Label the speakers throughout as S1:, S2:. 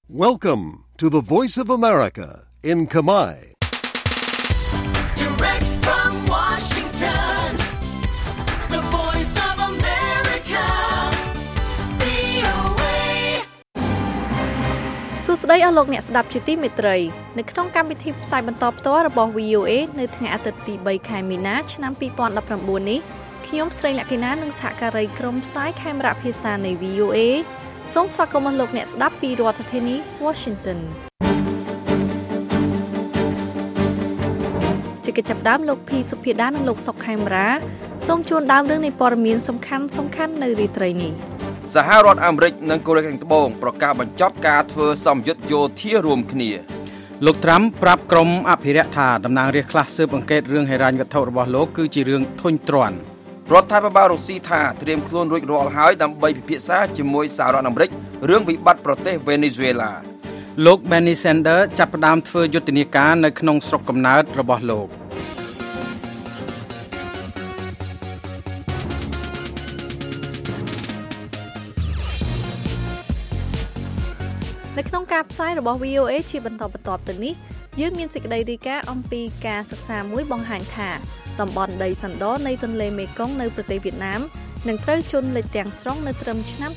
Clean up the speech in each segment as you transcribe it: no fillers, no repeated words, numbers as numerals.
S1: Welcome to the Voice of America in Khmer.
S2: Direct from Washington, the Voice of America, VOA.
S3: សួស្តីអស់លោកអ្នកស្ដាប់ជាទីមេត្រីនៅក្នុងកម្មវិធីផ្សាយបន្តផ្ទាល់របស់ VOA នៅថ្ងៃអាទិត្យទី3ខែមីនាឆ្នាំ2019នេះខ្ញុំស្រីលក្ខិណានិងសហការីក្រុមផ្សាយខេមរៈភាសានៃ VOA សូមស្វាគមន៍លោកអ្នកស្ដាប់ពីរដ្ឋធានី Washington ជាកិច្ចចាប់ដើមលោកភីសុភាដានិងលោកសុកខេមរាសូមជូនដើមរឿងនៃព័ត៌មានសំខាន់នៅរាត្រីនេះ
S4: សហរដ្ឋអាមេរិកនិងកូរ៉េខាងត្បូងប្រកាសបញ្ចប់ការធ្វើសម្ពយុទ្ធយោធារួមគ្នា
S5: លោកត្រាំប្រាប់ក្រុមអភិរក្សថាតំណាងរាស្ត្រខ្លះស៊ើបអង្កេតរឿងហិរញ្ញវត្ថុរបស់លោកគឺជារឿងធុញទ្រាន់
S4: រដ្ឋាភិបាលរុស្ស៊ីថាត្រៀមខ្លួនរួចរាល់ហើយដើម្បីពិភាក្សាជាមួយសហរដ្ឋអាមេរិករឿងវិបត្តិប្រទេសវេណេស៊ុយអេឡា
S5: លោក Bernie Sanders ចាប់ផ្ដើមធ្វើយុទ្ធនាការនៅក្នុងស្រុកកំណើតរបស់លោក
S3: នៅក្នុងការផ្សាយរបស់ VOA ជាបន្តបន្ទាប់ទៅនេះយើងមានសេចក្តីរាយការណ៍អំពីការសិក្សាមួយបង្ហាញថាតំបន់ដីសណ្ដនៃទន្លេមេគង្គនៅប្រទេសវៀតណាមនឹងត្រូវជន់លិចទាំងស្រុងនៅត្រឹមឆ្នាំ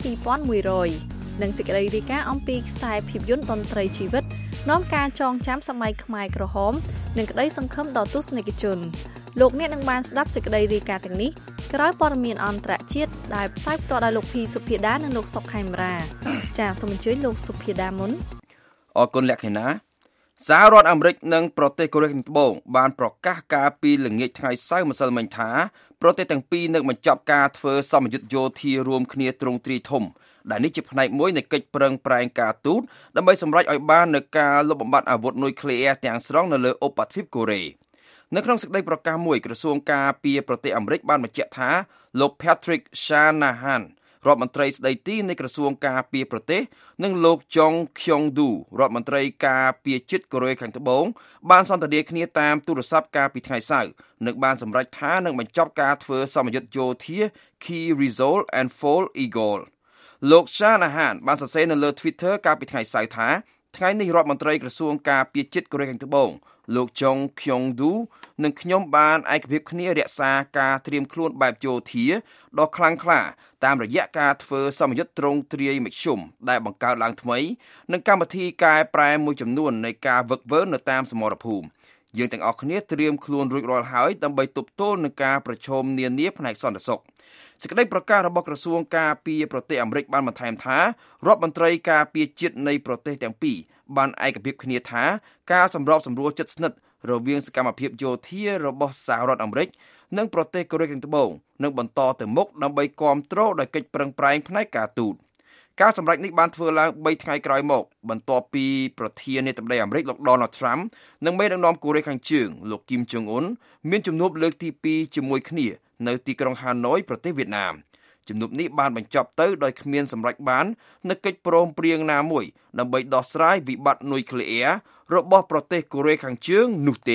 S3: 2100និងសេចក្តីរាយការណ៍អំពីខ្សែភាពយន្តតន្ត្រីជីវិតនាំការចងចាំសម័យខ្មែរក្រហមនិងក្តីសង្ឃឹមដល់ទស្សនិកជនលោកអ្នកនឹងបានស្ដាប់សេចក្តីរាយការណ៍ទាំងនេះក្រោយព័ត៌មានអន្តរជាតិដែលផ្សាយផ្ទាល់ដោយលោកភីសុភាដានិងលោកសុកខេមរាចាសសូមអញ្ជើញលោកសុភាដាមុន
S4: អរគុណលក្ខិណាសហរដ្ឋអាមេរិកនិងប្រទេសកូរ៉េខាងត្បូងបានប្រកាសការពីល្ងាចថ្ងៃសៅរ៍ម្សិលមិញថាប្រទេសទាំងពីរនឹងបញ្ចប់ការធ្វើសម្ពយុទ្ធយោធារួមគ្នាទ្រង់ទ្រាយធំដែលនេះជាផ្នែកមួយនៃកិច្ចប្រឹងប្រែងការទូតដើម្បីសម្រេចឲ្យបាននូវការលុបបំបាត់អាវុធនុយក្លេអ៊ែរទាំងស្រុងនៅលើឧបទ្វីបកូរ៉េនៅក្នុងសេចក្តីប្រកាសមួយក្រសួងការពារប្រទេសអាមេរិកបានបញ្ជាក់ថាលោក Patrick Shanahan រដ្ឋមន្ត្រីស្ដីទីនៃក្រសួងការពារប្រទេសនិងលោក Jong Kyung-do រដ្ឋមន្ត្រីការពារជាតិកូរ៉េខាងត្បូងបានសន្ទនាគ្នាតាមទូរស័ព្ទកាលពីថ្ងៃសៅរ៍និងបានសម្រេចថានឹងបញ្ចប់ការធ្វើសម្ពយុទ្ធយោធា Key Resolve and Fall Eagle លោក Shanahan បានសរសេរនៅលើ Twitter កាលពីថ្ងៃសៅរ៍ថាថ្ងៃនេះរដ្ឋមន្ត្រីក្រសួងការពារជាតិកូរ៉េខាងត្បូងលោក Jong Kyung-do និងខ្ញុំបានឯកភាពគ្នារក្សាការត្រៀមខ្លួនបែបយោធាដ៏ខ្លាំងក្លាតាមរយៈការធ្វើសម្ពយុទ្ធទ្រង់ទ្រាយមធ្យមដែលបង្កើតឡើងថ្មីនិងកម្មវិធីកែប្រែមួយចំនួននៃការវឹកវើនៅតាមសមរភូមិយើងទាំងអស់គ្នាត្រៀមខ្លួនរួចរាល់ហើយដើម្បីទប់ទល់នឹងការប្រឈមនានាផ្នែកសន្តិសុខសេចក្តីប្រកាសរបស់ក្រសួងការពារប្រទេសអាមេរិកបានបន្ថែមថារដ្ឋមន្ត្រីការពារជាតិនៃប្រទេសទាំងពីរបានឯកភាពគ្នាថាការសម្របសម្រួលជិតស្និទ្ធរវាងសកម្មភាពយោធារបស់សហរដ្ឋអាមេរិកនិងប្រទេសកូរ៉េខាងត្បូងនឹងបន្តទៅមុខដើម្បីគាំទ្រដោយកិច្ចប្រឹងប្រែងផ្នែកការទូតការសម្រេចនេះបានធ្វើឡើង3ថ្ងៃក្រោយមកបន្ទាប់ពីប្រធានាធិបតីអាមេរិកលោក Donald Trump និងមេដឹកនាំកូរ៉េខាងជើងលោក Kim Jong Un មានជំនួបលើកទី2ជាមួយគ្នានៅទីក្រុងហាណូយប្រទេសវៀតណាមជំនួបនេះបានបញ្ចប់ទៅដោយគ្មានសម្រេចបាននូវកិច្ចព្រមព្រៀងណាមួយដើម្បីដោះស្រាយវិបត្តិនុយក្លេអ៊ែររបស់ប្រទេសកូរ៉េខាងជើងនោះទេ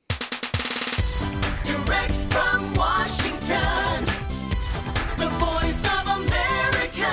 S2: Direct from Washington, the Voice of America,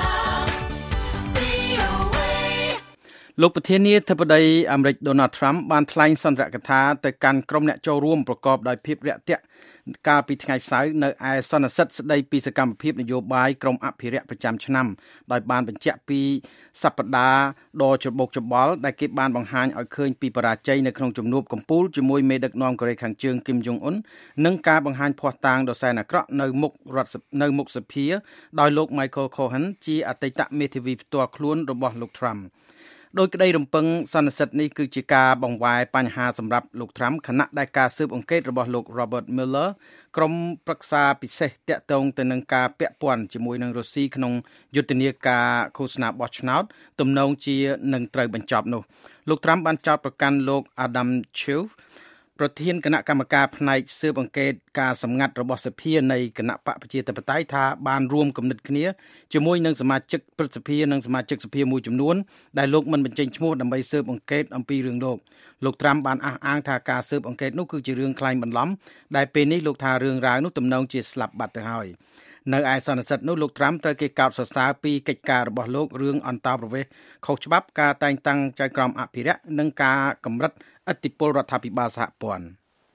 S2: VOA.
S5: លោកប្រធានាធិបតីអាមេរិក Donald Trump បានថ្លែងសន្ទរកថាទៅកាន់ក្រុមអ្នកចូលរួមប្រកបដោយភាពរាក់ទាក់កាលពីថ្ងៃសៅរ៍នៅឯសន្និសីទស្ដីពីសកម្មភាពនយោបាយក្រមអភិរក្សប្រចាំឆ្នាំដោយបានបញ្ជាក់ពីសប្តាហ៍ដ៏ច្របូកច្របល់ដែលគេបានបង្ហាញឲ្យឃើញពីបរាជ័យនៅក្នុងជំនួបកំពូលជាមួយមេដឹកនាំកូរ៉េខាងជើង Kim Jong Un និងការបង្ហាញភ័ស្តុតាងដ៏សែនអាក្រក់នៅមុខសភាដោយលោក Michael Cohen ជាអតីតមេធាវីផ្ទាល់ខ្លួនរបស់លោក Trumpដោយក្តីរំពឹងសន្និសីទនេះគឺជាការបង្វែរបញ្ហាសម្រាប់លោក Trump ខណៈដែលការស៊ើបអង្កេតរបស់លោក Robert Mueller ក្រុមប្រឹក្សាពិសេសតាក់ទងទៅនឹងការពាក់ព័ន្ធជាមួយនឹងរុស្ស៊ីក្នុងយុទ្ធនាការឃោសនាបោះឆ្នោតទំនងជានឹងត្រូវបញ្ចប់នោះលោក Trump បានចោទប្រកាន់លោក Adam Schiff ប្រធានគណៈកម្មការផ្នែកស៊ើបអង្កេតការសម្ងាត់របស់សភានៃគណៈបកប្រជាធិបតេយ្យថាបានរួមគំនិតគ្នាជាមួយនឹងសមាជិកព្រឹទ្ធសភានិងសមាជិកសភាមួយចំនួនដែលលោកមិនបញ្ចេញឈ្មោះដើម្បីស៊ើបអង្កេតអំពីរឿងលោកត្រាំបានអះអាងថាការស៊ើបអង្កេតនោះគឺជារឿងក្លែងបន្លំដែលពេលនេះលោកថារឿងរ៉ាវនោះទំនងជាស្លាប់បាត់ទៅហើយនៅឯសន្និសីទនោះលោកត្រាំត្រូវគេកោតសរសើរពីកិច្ចការរបស់លោករឿងអន្តោប្រវេសន៍ខុសច្បាប់ការតែងតាំងចៅក្រមអភិរក្សនិងការកម្រិតឥទ្ធិពលរដ្ឋាភិបាលសហព័ន្ធ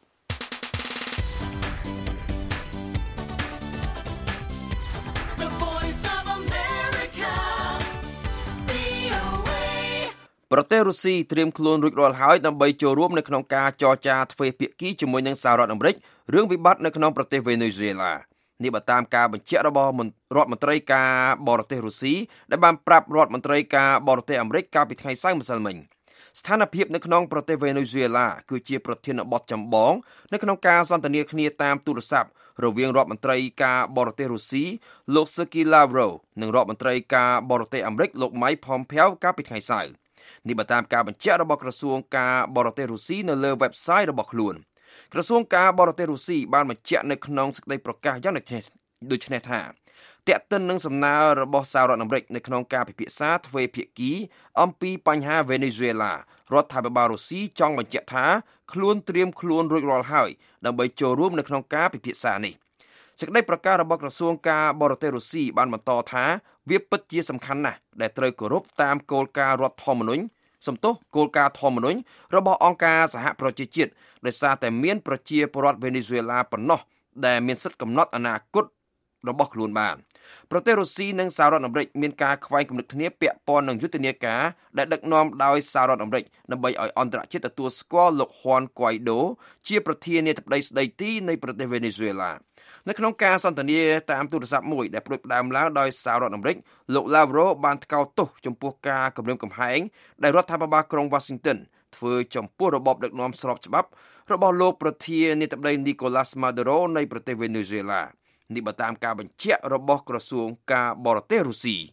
S4: ប្រទេសរុស្ស៊ីត្រៀមខ្លួនរួចរាល់ហើយដើម្បីចូលរួមនៅក្នុងការចរចាទ្វេភាគីជាមួយនឹងសហរដ្ឋអាមេរិករឿងវិបត្តិនៅក្នុងប្រទេសវេណេស៊ុយអេឡានេះបើតាមការបញ្ជាក់របស់រដ្ឋមន្ត្រីការបរទេសរុស្ស៊ីដែលបានប្រាប់រដ្ឋមន្ត្រីការបរទេសអាមេរិកកាលពីថ្ងៃសៅរ៍ម្សិលមិញស្ថានភាពនៅក្នុងប្រទេសវេណេស៊ុយអេឡាគឺជាប្រធានបទចម្បងនៅក្នុងការសន្ទនាគ្នាតាមទូរស័ព្ទរវាងរដ្ឋមន្ត្រីការបរទេសរុស្ស៊ីលោក Sergey Lavrov និងរដ្ឋមន្ត្រីការបរទេសអាមេរិកលោក Mike Pompeo កាលពីថ្ងៃសៅរ៍នេះបើតាមការបញ្ជាក់របស់ក្រសួងការបរទេសរុស្ស៊ីនៅលើ website របស់ខ្លួនក្រសួងការបរទេសរុស្ស៊ីបានបញ្ជាក់នៅក្នុងសេចក្តីប្រកាសយ៉ាងដូចនេះថាទាក់ទិននឹងសំណើរបស់សហរដ្ឋអាមេរិកនៅក្នុងការពិភាក្សាទ្វេភាគីអំពីបញ្ហាវេណេស៊ុយអេឡារដ្ឋាភិបាលរុស្ស៊ីចង់បញ្ជាក់ថាខ្លួនត្រៀមខ្លួនរួចរាល់ហើយដើម្បីចូលរួមនៅក្នុងការពិភាក្សានេះសេចក្តីប្រកាសរបស់ក្រសួងការបរទេសរុស្ស៊ីបានបន្តថាវាពិតជាសំខាន់ណាស់ដែលត្រូវគោរពតាមគោលការណ៍រដ្ឋធម្មនុញ្ញគោលការណ៍ធម្មនុញ្ញរបស់អង្គការសហប្រជាជាតិដោយសារតែមានប្រជាពលរដ្ឋវេណេស៊ុយអេឡាប៉ុណ្ណោះដែលមានសិទ្ធិកំណត់អនាគតរបស់ខ្លួនបានប្រទេសរុស្ស៊ីនិងសហរដ្ឋអាមេរិកមានការខ្វែងគំនិតគ្នាពាក់ព័ន្ធនឹងយុទ្ធនាការដែលដឹកនាំដោយសហរដ្ឋអាមេរិកដើម្បីឲ្យអន្តរជាតិទទួលស្គាល់លោកហ៊ុនហ្គួយដូជាប្រធានាធិបតីស្ដីទីនៃប្រទេសវេណេស៊ុយអេឡានៅក្នុងការសន្ទនាតាមទូរស័ព្ទមួយដែលផ្ដួចផ្ដើមឡើងដោយសហរដ្ឋអាមេរិកលោក Lavrov បានថ្កោលទោសចំពោះការគំរាមកំហែងដែលរដ្ឋាភិបាលក្រុង Washington ធ្វើចំពោះរបបដឹកនាំស្របច្បាប់របស់លោកប្រធានាធិបតី Nicolas Maduro នៃប្រទេសវេណេស៊ុយអេឡានេះបើតាមការបញ្ជាក់របស់ក្រសួងការបរទេសរុស្ស៊ី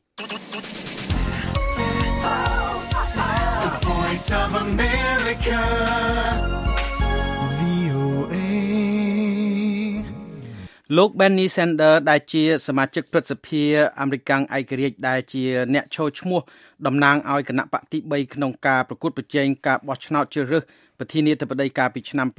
S2: The Voice of America VOA
S5: លោក Bernie Sanders ដែលជាសមាជិកព្រឹទ្ធសភាអាមេរិកឯករាជ្យដែលជាអ្នកឈរឈ្មោះតំណាងឲ្យគណៈបកទី3ក្នុងការប្រកួតប្រជែងការបោះឆ្នោតជ្រើសរើសប្រធានាធិបតីកាលពីឆ្នាំ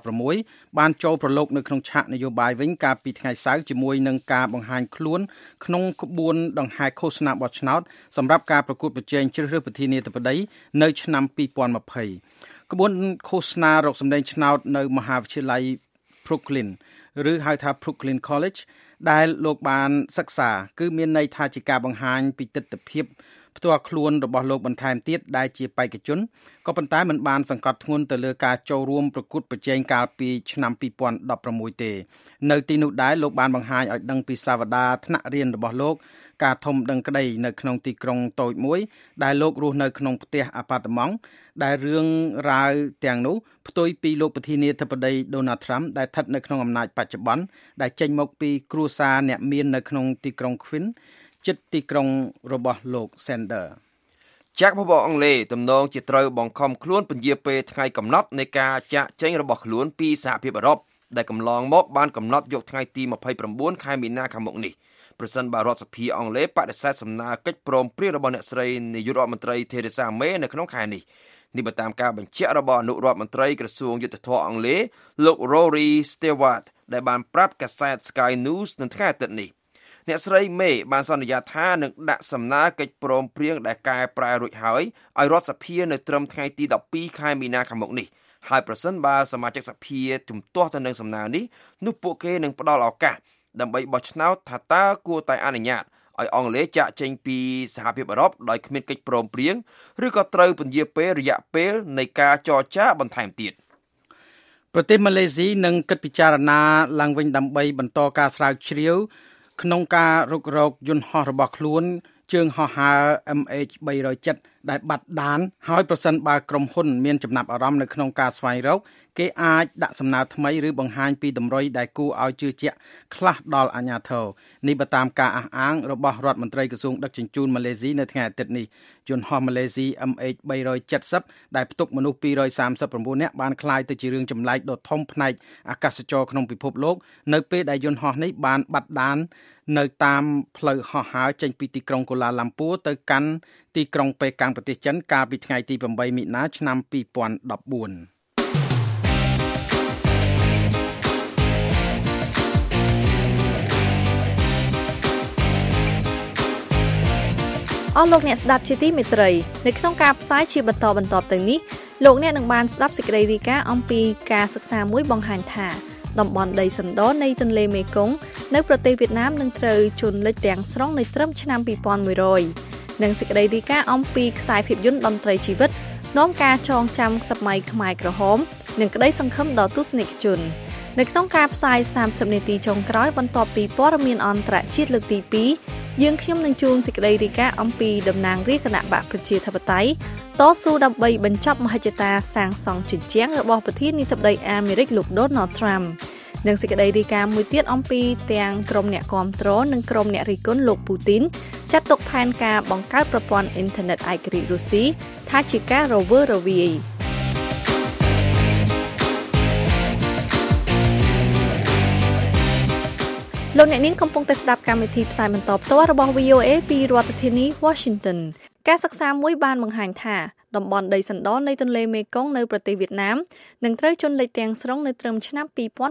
S5: 2016បានចូលប្រឡូកនៅក្នុងឆាកនយោបាយវិញកាលពីថ្ងៃសៅរ៍ជាមួយនឹងការបង្ហាញខ្លួនក្នុងក្បួនដង្ហែឃោសនាបោះឆ្នោតសម្រាប់ការប្រកួតប្រជែងជ្រើសរើសប្រធានាធិបតីនៅឆ្នាំ2020ក្បួនឃោសនារកសម្លេងឆ្នោតនៅមហាវិទ្យាល័យ Brooklyn ឬហៅថា Brooklyn College ដែលលោកបានសិក្សាគឺមានន័យថាជាការបង្ហាញពីទិដ្ឋភាពផ្ទាល់ខ្លួនរបស់លោកបន្ថែមទៀតដែលជាបេក្ខជនក៏ប៉ុន្តែមិនបានសង្កត់ធ្ងន់ទៅលើការចូលរួមប្រកួតប្រជែងកាលពីឆ្នាំ2016ទេនៅទីនោះដែរលោកបានបង្ហាញឲ្យដឹងពីសាវតាថ្នាក់រៀនរបស់លោកការធំដឹងក្តីនៅក្នុងទីក្រុងតូចមួយដែលលោករស់នៅក្នុងផ្ទះអាប៉ាតម៉ង់ដែលរឿងរ៉ាវទាំងនោះផ្ទុយពីលោកប្រធានាធិបតី Donald Trump ដែលស្ថិតនៅក្នុងអំណាចបច្ចុប្បន្នដែលចេញមកពីគ្រួសារអ្នកមាននៅក្នុងទីក្រុង Queenចិត្តទីក្រុងរបស់លោក Sanders
S4: ចក្រភពអង់គ្លេសទំនងជាត្រូវបង្ខំខ្លួនពន្យាពេលថ្ងៃកំណត់នៃការចាកចេញរបស់ខ្លួនពីសហភាពអឺរ៉ុបដែលកន្លងមកបានកំណត់យកថ្ងៃទី29ខែមីនាខាងមុខនេះប្រសិនបើរដ្ឋសភាអង់គ្លេសបដិសេធសំណើកិច្ចព្រមព្រៀងរបស់អ្នកស្រីនាយករដ្ឋមន្ត្រី Theresa May នៅក្នុងខែនេះនេះបើតាមការបញ្ជាក់របស់អនុរដ្ឋមន្ត្រីក្រសួងយុទ្ធភ័ពអង់គ្លេសលោក Rory Stewart ដែលបានប្រាប់កាសែត Sky News នៅថ្ងៃអាទិត្យនេះអ្នកស្រី May បានសន្យាថានឹងដាក់សំណើកិច្ចព្រមព្រៀងដែលកែប្រែរួចហើយឲ្យរដ្ឋសភានៅត្រឹមថ្ងៃទី12ខែមីនាខាងមុខនេះហើយប្រសិនបើសមាជិកសភាជំទាស់ទៅនឹងសំណើនេះនោះពួកគេនឹងផ្ដល់ឱកាសដើម្បីបោះឆ្នោតថាតើគួរតែអនុញ្ញាតឲ្យអង់គ្លេសចាកចេញពីសហភាពអឺរ៉ុបដោយគ្មានកិច្ចព្រមព្រៀងឬក៏ត្រូវពន្យាពេលរយៈពេលនៃការចរចាបន្ថែមទៀត
S5: ប្រទេសម៉ាឡេស៊ីនឹងគិតពិចារណាឡើងវិញដើម្បីបន្តការស្រាវជ្រាវក្នុងការរុករកយន្តហោះរបស់ខ្លួនជើងហោះហើរ MH370 ដែលបាត់ដានហើយប្រសិនបើក្រុមហ៊ុនមានចំណាប់អារម្មណ៍នៅក្នុងការស្វែងរកគេអាចដាក់សំណើថ្មីឬបង្ហាញពីតម្រុយដែលគួរឲ្យជឿជាក់ខ្លះដល់អាជ្ញាធរនេះបើតាមការអះអាងរបស់រដ្ឋមន្ត្រីក្រសួងដឹកជញ្ជូនម៉ាឡេស៊ីនៅថ្ងៃអាទិត្យនេះយន្តហោះម៉ាឡេស៊ី MH370 ដែលផ្ទុកមនុស្ស239នាក់បានក្លាយទៅជារឿងចម្លែកដ៏ធំផ្នែកអាកាសចរក្នុងពិភពលោកនៅពេលដែលយន្តហោះនេះបានបាត់ដាននៅតាមផ្លូវហោះហើរចេញពីទីក្រុងកូឡាឡាំពួរទៅកាន់ទីក្រុងប៉េកាំងប្រទេសចិនកាលពីថ្ងៃទី8មិនិនាឆ្នាំ2014
S3: អស់លោកអ្នកស្ដាប់ជាទីមេត្រីនៅក្នុងការផ្សាយជាបន្តទៅនេះលោកអ្នកនឹងបានស្ដាប់សេចក្តីរាយការណ៍អំពីការសិក្សាមួយបង្ហាញថាតំបន់ដីសណ្ដនៃទន្លេមេគង្គនៅប្រទេសវៀតណាមនឹងត្រូវជន់លិចទាំងស្រុងនៅត្រឹមឆ្នាំ2100និងសេចក្តីរាយការណ៍អំពីខ្សែភាពយន្តតន្ត្រីជីវិតនាំការចងចាំសម័យខ្មែរក្រហមនិងក្តីសង្ឃឹមដល់ទស្សនិកជននៅក្នុងការផ្សាយ30នាទីចុងក្រោយបន្ទាប់ពីព័ត៌មានអន្តរជាតិលើកទី2យើងខ្ញុំនឹងជូនសេចក្តីរាយការណ៍អំពីតំណាងរាស្ត្រគណៈបកប្រជាធិបតេយ្យតស៊ូដើម្បីបញ្ចប់មហិច្ឆតាសាងសង់ជញ្ជាំងរបស់ប្រធានាធិបតីអាមេរិកលោក Donald Trump និងសេចក្តីរាយការណ៍មួយទៀតអំពីទាំងក្រុមអ្នកគាំទ្រនិងក្រុមអ្នករិះគន់លោក Putin ចាត់ទុកផែនការបង្កើតប្រព័ន្ធអ៊ីនធឺណិតឯករាជ្យរុស្ស៊ីថាជាការរវើរវាយលោកអ្នកនាងកំពុងតែស្ដាប់កម្មវិធីផ្សាយបន្តផ្ទាល់របស់ VOA ពីរដ្ឋធានី Washington ការសិក្សាមួយបានបង្ហាញថាតំបន់ដីសណ្ដនៃទន្លេមេគង្គនៅប្រទេសវៀតណាមនឹងត្រូវជន់លិចទាំងស្រុងនៅត្រឹមឆ្នាំ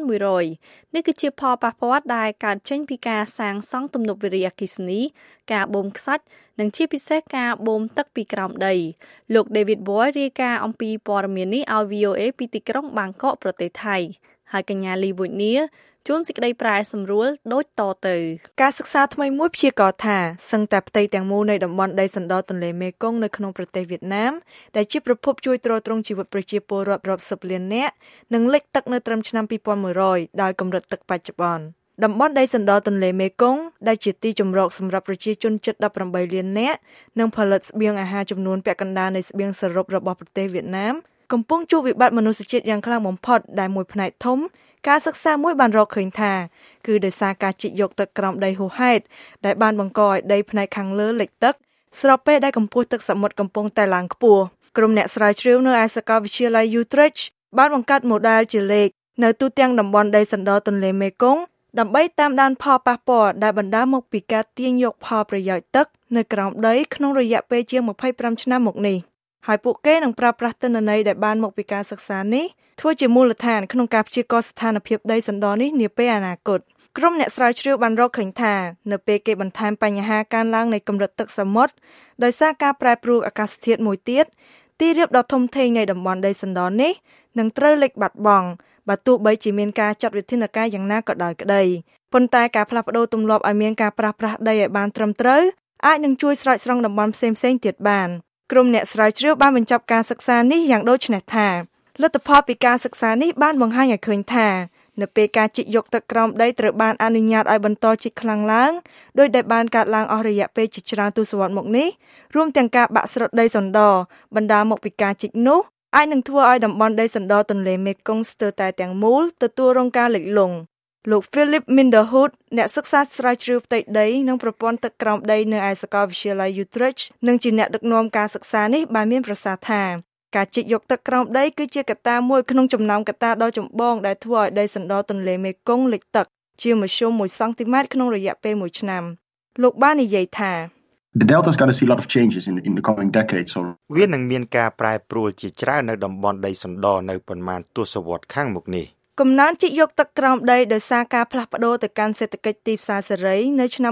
S3: 2100នេះគឺជាផលប៉ះពាល់ដែលកើតចេញពីការសាងសង់ទំនប់វារីអគ្គិសនីការបូមខ្សាច់និងជាពិសេសការបូមទឹកពីក្រោមដីលោក David Boy រាយការណ៍អំពីព័ត៌មាននេះឲ្យ VOA ពីទីក្រុងបាងកកប្រទេសថៃហើយកញ្ញា Lee Woodniaជួនសេចក្តីប្រែសម្រួលដូចតទៅការសិក្សាថ្មីមួយព្យាករណ៍ថាសឹងតែផ្ទៃទាំងមូលនៃតំបន់ដីសណ្ដទន្លេមេគង្គនៅក្នុងប្រទេសវៀតណាមដែលជាប្រភពជួយទ្រទ្រង់ជីវិតប្រជាពលរដ្ឋរាប់សិបលាននាក់នឹងលិចទឹកនៅត្រឹមឆ្នាំ2100ដោយកម្រិតទឹកបច្ចុប្បន្នតំបន់ដីសណ្ដទន្លេមេគង្គដែលជាទីជម្រកសម្រាប់ប្រជាជនជិត18លាននាក់និងផលិតស្បៀងអាហារចំនួនពាក់កណ្ដាលនៃស្បៀងសរុបរបស់ប្រទេសវៀតណាមកំពុងជួបវិបត្តិមនុស្សជាតិយ៉ាងខ្លាំងបំផុតដែលមួយផ្នែកធំការសិក្សាមួយបានរកឃើញថាគឺដោយសារការជីកយកទឹកក្រោមដីហួសហេតុដែលបានបង្កឲ្យដីផ្នែកខាងលើលិចទឹកស្របពេលដែលកម្ពស់ទឹកសមុទ្រកំពុងតែឡើងខ្ពស់ក្រុមអ្នកស្រាវជ្រាវនៅឯសាកលវិទ្យាល័យ Utrecht បានបង្កើតម៉ូដែលជាលេខនៅទូទាំងតំបន់ដីសណ្ដទន្លេមេគង្គដើម្បីតាមដានផលប៉ះពាល់ដែលបណ្ដាលមកពីការទាញយកផលប្រយោជន៍ទឹកនៅក្រោមដីក្នុងរយៈពេលជាង25ឆ្នាំមកនេះហើយពួកគេនឹងប្រើប្រាស់ទិន្នន័យដែលបានមកពីការសិក្សានេះធ្វើជាមូលដ្ឋានក្នុងការព្យាករណ៍ស្ថានភាពដីសណ្ដនេះនាពេលអនាគតក្រុមអ្នកស្រាវជ្រាវបានរកឃើញថានៅពេលគេបន្ថែមបញ្ហាកើនឡើងនៃកម្រិតទឹកសមុទ្រដោយសារការប្រែប្រួលអាកាសធាតុមួយទៀតទីរាបដ៏ធំធេងនៃតំបន់ដីសណ្ដនេះនឹងត្រូវលិចបាត់បង់បើទោះបីជាមានការចាត់វិធានការយ៉ាងណាក៏ដោយក្តីប៉ុន្តែការផ្លាស់ប្ដូរទម្លាប់ឲ្យមានការប្រើប្រាស់ដីឲ្យបានត្រឹមត្រូវអាចនឹងជួយស្រោចស្រង់តំបន់ផ្សេងៗទៀតបានក្រុមអ្នកស្រាវជ្រាវបានបញ្ចប់ការសិក្សានេះយ៉ាងដូចនេះថាលទ្ធផលពីការសិក្សានេះបានបង្ហាញឲ្យឃើញថានៅពេលការជីកយកទឹកក្រោមដីត្រូវបានអនុញ្ញាតឲ្យបន្តជីកខ្លាំងឡើងដោយដែលបានកើតឡើងអស់រយៈពេលជាច្រើនទសវត្សរ៍មកនេះរួមទាំងការបាក់ស្រុតដីសណ្ដបណ្ដាលមកពីការជីកនោះអាចនឹងធ្វើឲ្យតំបន់ដីសណ្ដទន្លេមេគង្គស្ទើរតែទាំងមូលទទួលរងការលិចលង់លោក Philip Minderhood អ្នកសិក្សាស្រាវជ្រាវផ្ទៃដីនិងប្រព័ន្ធទឹកក្រោមដីនៅឯសាកលវិទ្យាល័យ Utrecht និងជាអ្នកដឹកនាំការសិក្សានេះបានមានប្រសាសន៍ថាការជីកយកទឹកក្រោមដីគឺជាកត្តាមួយក្នុងចំណោមកត្តាដ៏ចម្បងដែលធ្វើឲ្យដីសណ្ដទន្លេមេគង្គលិចទឹកជាមធ្យម1សង់ទីម៉ែត្រក្នុងរយៈពេល1ឆ្នាំលោកបាននិយាយថា
S6: The Delta is going to see a lot of changes in the coming decades. So
S7: វានឹងមានការប្រែប្រួលជាច្រើននៅតំបន់ដីសណ្ដនៅប៉ុន្មានទសវត្សរ៍ខាងមុខនេះ
S3: កំណើនជីកយកទឹកក្រោមដីដោយសារការផ្លាស់ប្ដូរទៅកាន់សេដ្ឋកិច្ចទីផ្សារសេរីនៅឆ្នាំ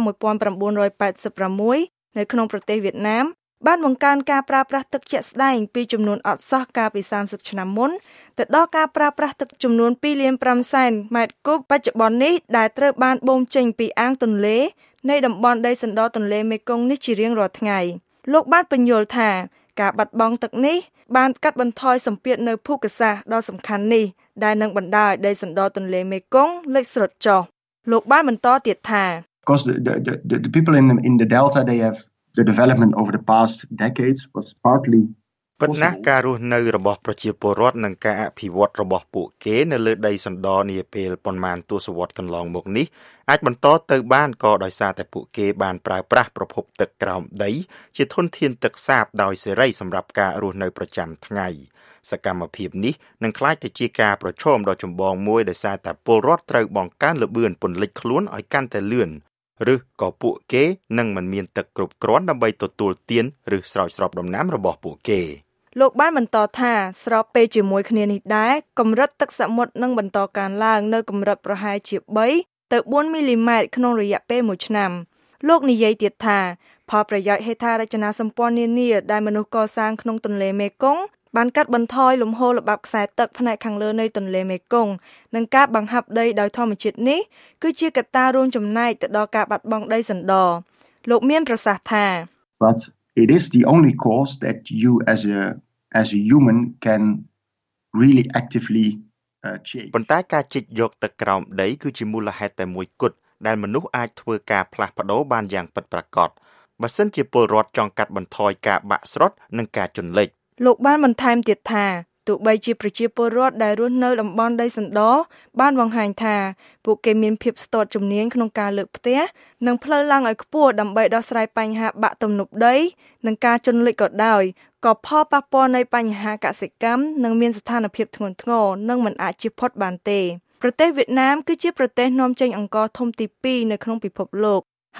S3: 1986នៅក្នុងប្រទេសវៀតណាមបានបង្កើនការប្រើប្រាស់ទឹកជាក់ស្ដែងពីចំនួនអត់សោះកាលពី30ឆ្នាំមុនទៅដល់ការប្រើប្រាស់ទឹកចំនួន 2.5 សែនម៉ែត្រគូបបច្ចុប្បន្ននេះដែលត្រូវបានបូមចេញពីអាងទន្លេនៃតំបន់ដីសណ្ដទន្លេមេគង្គនេះជារៀងរាល់ថ្ងៃលោកបានពន្យល់ថាការបាត់បង់ទឹកនេះបានកាត់បន្ថយសម្ពាធនៅភូមិសាស្ត្រដ៏សំខាន់នេះដែលនឹងបណ្ដាលឲ្យដីសណ្ដទន្លេមេគង្គលិចស្រុតចុះលោកបានបន្តទៀតថា
S6: Because the people in the Delta they have the development over the past decades was partly
S7: ប៉ុន្តែការរស់នៅរបស់ប្រជាពលរដ្ឋនិងការអភិវឌ្ឍរបស់ពួកគេនៅលើដីសណ្ដនាពេលប៉ុន្មានទសវត្សរ៍កន្លងមកនេះអាចបន្តទៅបានក៏ដោយសារតែពួកគេបានប្រើប្រាស់ប្រភពទឹកក្រោមដីជាធនធានទឹកសាបដោយសេរីសម្រាប់ការរស់នៅប្រចាំថ្ងៃសកម្មភាពនេះនឹងក្លាយទៅជាការប្រឈមដ៏ចម្បងមួយដោយសារតែពលរដ្ឋត្រូវបង្កើនល្បឿនពន្លិចខ្លួនឲ្យកាន់តែលឿនឬក៏ពួកគេនឹងមិនមានទឹកគ្រប់គ្រាន់ដើម្បីទទួលទានឬស្រោចស្រពដំណាំរបស់ពួកគេ
S3: លោកបានបន្តថាស្របពេលជាមួយគ្នានេះដែរកម្រិតទឹកសមុទ្រនឹងបន្តកើនឡើងនៅកម្រិតប្រហែលជា3ទៅ4មីលីម៉ែត្រក្នុងរយៈពេល1ឆ្នាំ
S8: លោកនិយាយទៀតថាផលប្រយោជន៍ហេដ្ឋារចនាសម្ព័ន្ធនានាដែលមនុស្សកសាងក្នុងទន្លេមេគង្គបានកាត់បន្ថយលំហូរល្បាប់ខ្សែទឹកផ្នែកខាងលើនៃទន្លេមេគង្គនិងការបង្ហាប់ដីដោយធម្មជាតិនេះគឺជាកត្តារួមចំណែកទៅដល់ការបាត់បង់ដីសណ្ដលោកមានប្រសាសន៍ថា
S6: But it is the only cause that you as a human can really actively change.
S7: ប៉ុន្តែការជីកយកទឹកក្រោមដីគឺជាមូលហេតុតែមួយគត់ដែលមនុស្សអាចធ្វើការផ្លាស់ប្ដូរបានយ៉ាងពិតប្រាកដបើសិនជាពលរដ្ឋចង់កាត់បន្ថយការបាក់ស្រុតនិងការជន់លិច
S8: លោកបានបន្ថែមទៀតថាទោះបីជាប្រជាពលរដ្ឋដែលរស់នៅតំបន់ដីសណ្ដបានបង្ហាញថាពួកគេមានភាពស្ទាត់ជំនាញក្នុងការលើកផ្ទះនិងផ្លូវឡើងឲ្យខ្ពស់ដើម្បីដោះស្រាយបញ្ហាបាក់ទំនប់ដីនិងការជន់លិចក៏ដោយក៏ផលប៉ះពាល់នៃបញ្ហាកសិកម្មនិងមានស្ថានភាពធ្ងន់ធ្ងរនិងមិនអាចជៀសផុតបានទេប្រទេសវៀតណាមគឺជាប្រទេសនាំចេញអង្ករធំទី2នៅក្នុងពិភពលោកហើយ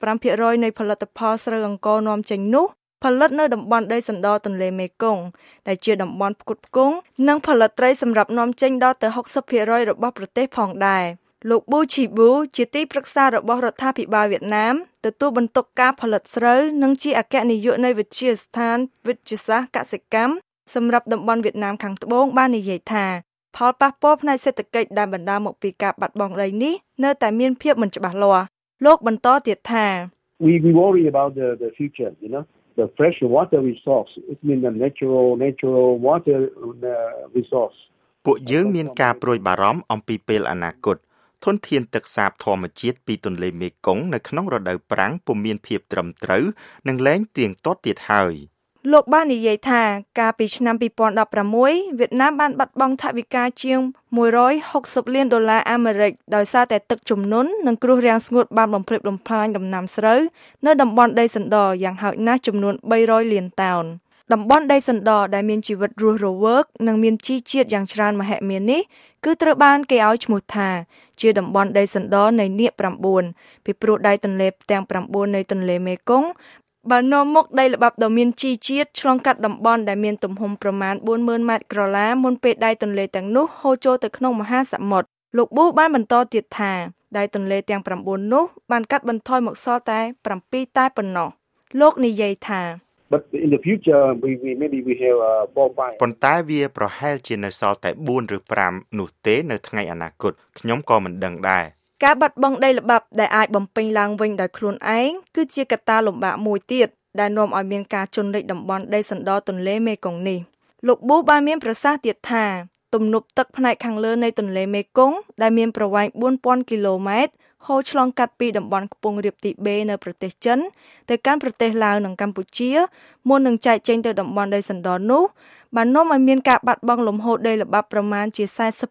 S8: 95% នៃផលិតផលស្រូវអង្ករនាំចេញនោះផលិតនៅតំបន់ដីសណ្ដទន្លេមេគង្គដែលជាតំបន់ផ្គត់ផ្គង់និងផលិតត្រីសម្រាប់នាំចេញដល់ទៅ 60% របស់ប្រទេសផងដែរលោកប៊ូឈីប៊ូជាទីប្រឹក្សារបស់រដ្ឋាភិបាលវៀតណាមទទួលបន្ទុកការផលិតស្រូវនិងជាអគ្គនាយកនៃវិទ្យាស្ថានវិទ្យាសាស្ត្រកសិកម្មសម្រាប់តំបន់វៀតណាមខាងត្បូងបាននិយាយថាផលប៉ះពាល់ផ្នែកសេដ្ឋកិច្ចដែលបណ្ដាលមកពីការបាត់បង់ដីនេះនៅតែមានភាពមិនច្បាស់លាស់លោកបន្តទៀតថា
S9: We worry about the future, you know, the fresh water resource. It means the natural water resource.
S7: ពួកយើងមានការព្រួយបារម្ភអំពីពេលអនាគតធនធានទឹកសាបធម្មជាតិពីទន្លេមេគង្គនៅក្នុងរដូវប្រាំងពុំមានភាពត្រឹមត្រូវនិងលែងទៀងទាត់ទៀតហើយ
S8: លោកបាននិយាយថាកាលពីឆ្នាំ2016វៀតណាមបានបាត់បង់ថវិកាជាង$160 លានអាមេរិកដោយសារតែទឹកជំនន់និងគ្រោះរាំងស្ងួតបានបំផ្លិចបំផ្លាញដំណាំស្រូវនៅតំបន់ដីសណ្ដយ៉ាងហោចណាស់ចំនួន300លានតោនតំបន់ដីសណ្ដដែលមានជីវិតរស់រវើកនិងមានជីជាតិយ៉ាងច្រើនមហិមានេះគឺត្រូវបានគេឲ្យឈ្មោះថាជាតំបន់ដីសណ្ដនៃនាគ9ពីព្រោះដៃទន្លេទាំង9នៃទន្លេមេគង្គបាននាំមកដីល្បាប់ដ៏មានជីជាតិឆ្លងកាត់តំបន់ដែលមានទំហំប្រមាណ 40,000 ម៉ែត្រក្រឡាមុនពេលដៃទន្លេទាំងនោះហូរចូលទៅក្នុងមហាសមុទ្រលោកប៊ូបានបន្តទៀតថាដៃទន្លេទាំង9នោះបានកាត់បន្ថយមកសល់តែ7តែប៉ុណ្ណោះលោកនិយាយថា
S9: But in the future we maybe we have 4-5
S7: ប៉ុន្តែវាប្រហែលជានៅសល់តែ4ឬ5នោះទេនៅថ្ងៃអនាគតខ្ញុំក៏មិនដឹងដែរ
S8: ការបាត់បង់ដីល្បាប់ដែលអាចបំពេញឡើងវិញដោយខ្លួនឯងគឺជាកត្តាលំបាកមួយទៀតដែលនាំឲ្យមានការជន់លិចតំបន់ដីសណ្ដទន្លេមេគង្គនេះលោកប៊ូបានមានប្រសាសន៍ទៀតថាទំនប់ទឹកផ្នែកខាងលើនៃទន្លេមេគង្គដែលមានប្រវែង 4,000 គីឡូម៉ែត្រហូរឆ្លងកាត់ពីតំបន់ខ្ពង់រាបទីបេនៅប្រទេសចិនទៅកាន់ប្រទេសឡាវនិងកម្ពុជាមុននឹងចែកចេញទៅតំបន់ដីសណ្ដនោះបាននាំឲ្យមានការបាត់បង់លំហូរដីល្បាប់ប្រមាណជា